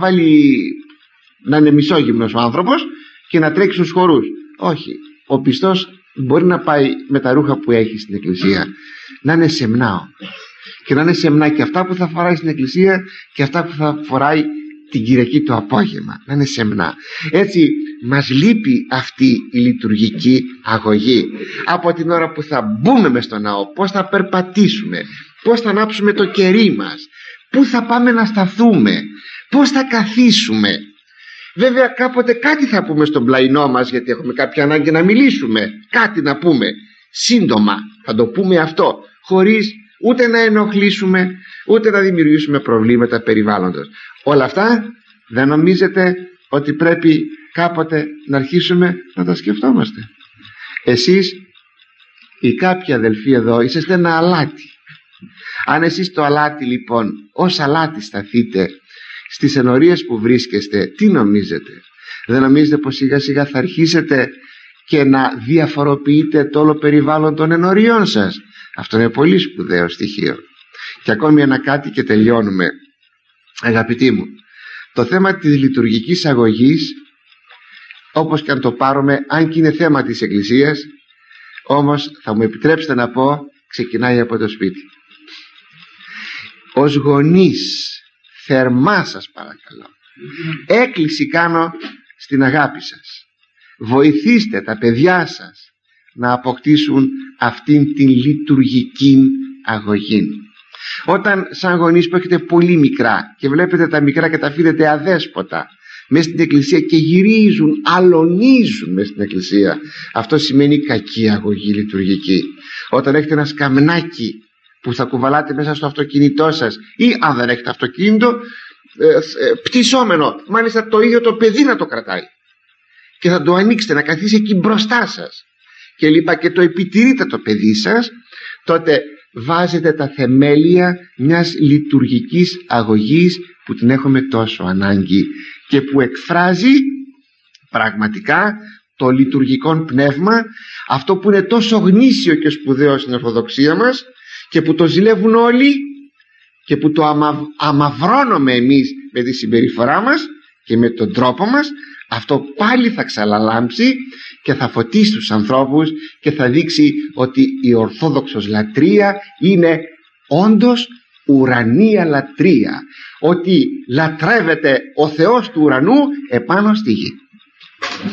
να είναι μισόγυμνος ο άνθρωπος και να τρέξει στους χορούς. Όχι, ο πιστός μπορεί να πάει με τα ρούχα που έχει στην εκκλησία, να είναι σεμνάο, και να είναι σεμνά και αυτά που θα φοράει στην εκκλησία και αυτά που θα φοράει την Κυριακή το απόγευμα, να είναι σεμνά. Έτσι μας λείπει αυτή η λειτουργική αγωγή. Από την ώρα που θα μπούμε μες στο ναό, πώς θα περπατήσουμε, πώς θα ανάψουμε το κερί μας, πού θα πάμε να σταθούμε, πώς θα καθίσουμε. Βέβαια κάποτε κάτι θα πούμε στον πλαϊνό μας, γιατί έχουμε κάποια ανάγκη να μιλήσουμε, κάτι να πούμε σύντομα, θα το πούμε αυτό, χωρίς ούτε να ενοχλήσουμε ούτε να δημιουργήσουμε προβλήματα περιβάλλοντος. Όλα αυτά δεν νομίζετε ότι πρέπει κάποτε να αρχίσουμε να τα σκεφτόμαστε? Εσείς οι κάποιοι αδελφοί εδώ είσαστε ένα αλάτι. Αν εσείς το αλάτι λοιπόν ως αλάτι σταθείτε στις ενορίες που βρίσκεστε, τι νομίζετε? Δεν νομίζετε πως σιγά σιγά θα αρχίσετε και να διαφοροποιείτε το όλο περιβάλλον των ενοριών σας? Αυτό είναι πολύ σπουδαίο στοιχείο. Και ακόμη ένα κάτι και τελειώνουμε. Αγαπητοί μου, το θέμα της λειτουργικής αγωγής, όπως και αν το πάρουμε, αν και είναι θέμα της Εκκλησίας, όμως θα μου επιτρέψετε να πω, ξεκινάει από το σπίτι. Ως γονείς, θερμά σας παρακαλώ, έκκληση κάνω στην αγάπη σας. Βοηθήστε τα παιδιά σας να αποκτήσουν αυτήν την λειτουργική αγωγή. Όταν σαν γονείς που έχετε πολύ μικρά και βλέπετε τα μικρά και τα αφήνετε αδέσποτα μέσα στην εκκλησία και γυρίζουν, αλωνίζουν μέσα στην εκκλησία, αυτό σημαίνει κακή αγωγή λειτουργική. Όταν έχετε ένα σκαμνάκι που θα κουβαλάτε μέσα στο αυτοκίνητό σας, ή αν δεν έχετε αυτοκίνητο, πτυσσόμενο, μάλιστα το ίδιο το παιδί να το κρατάει και θα το ανοίξετε να καθίσει εκεί μπροστά σας και λοιπά, και το επιτηρείτε το παιδί σας, τότε βάζετε τα θεμέλια μιας λειτουργικής αγωγής που την έχουμε τόσο ανάγκη και που εκφράζει πραγματικά το λειτουργικό πνεύμα, αυτό που είναι τόσο γνήσιο και σπουδαίο στην Ορθοδοξία μας και που το ζηλεύουν όλοι και που το αμαυρώνουμε εμείς με τη συμπεριφορά μας και με τον τρόπο μας, αυτό πάλι θα ξαλαλάμψει και θα φωτίσει τους ανθρώπους και θα δείξει ότι η ορθόδοξος λατρεία είναι όντως ουρανία λατρεία, ότι λατρεύεται ο Θεός του ουρανού επάνω στη γη.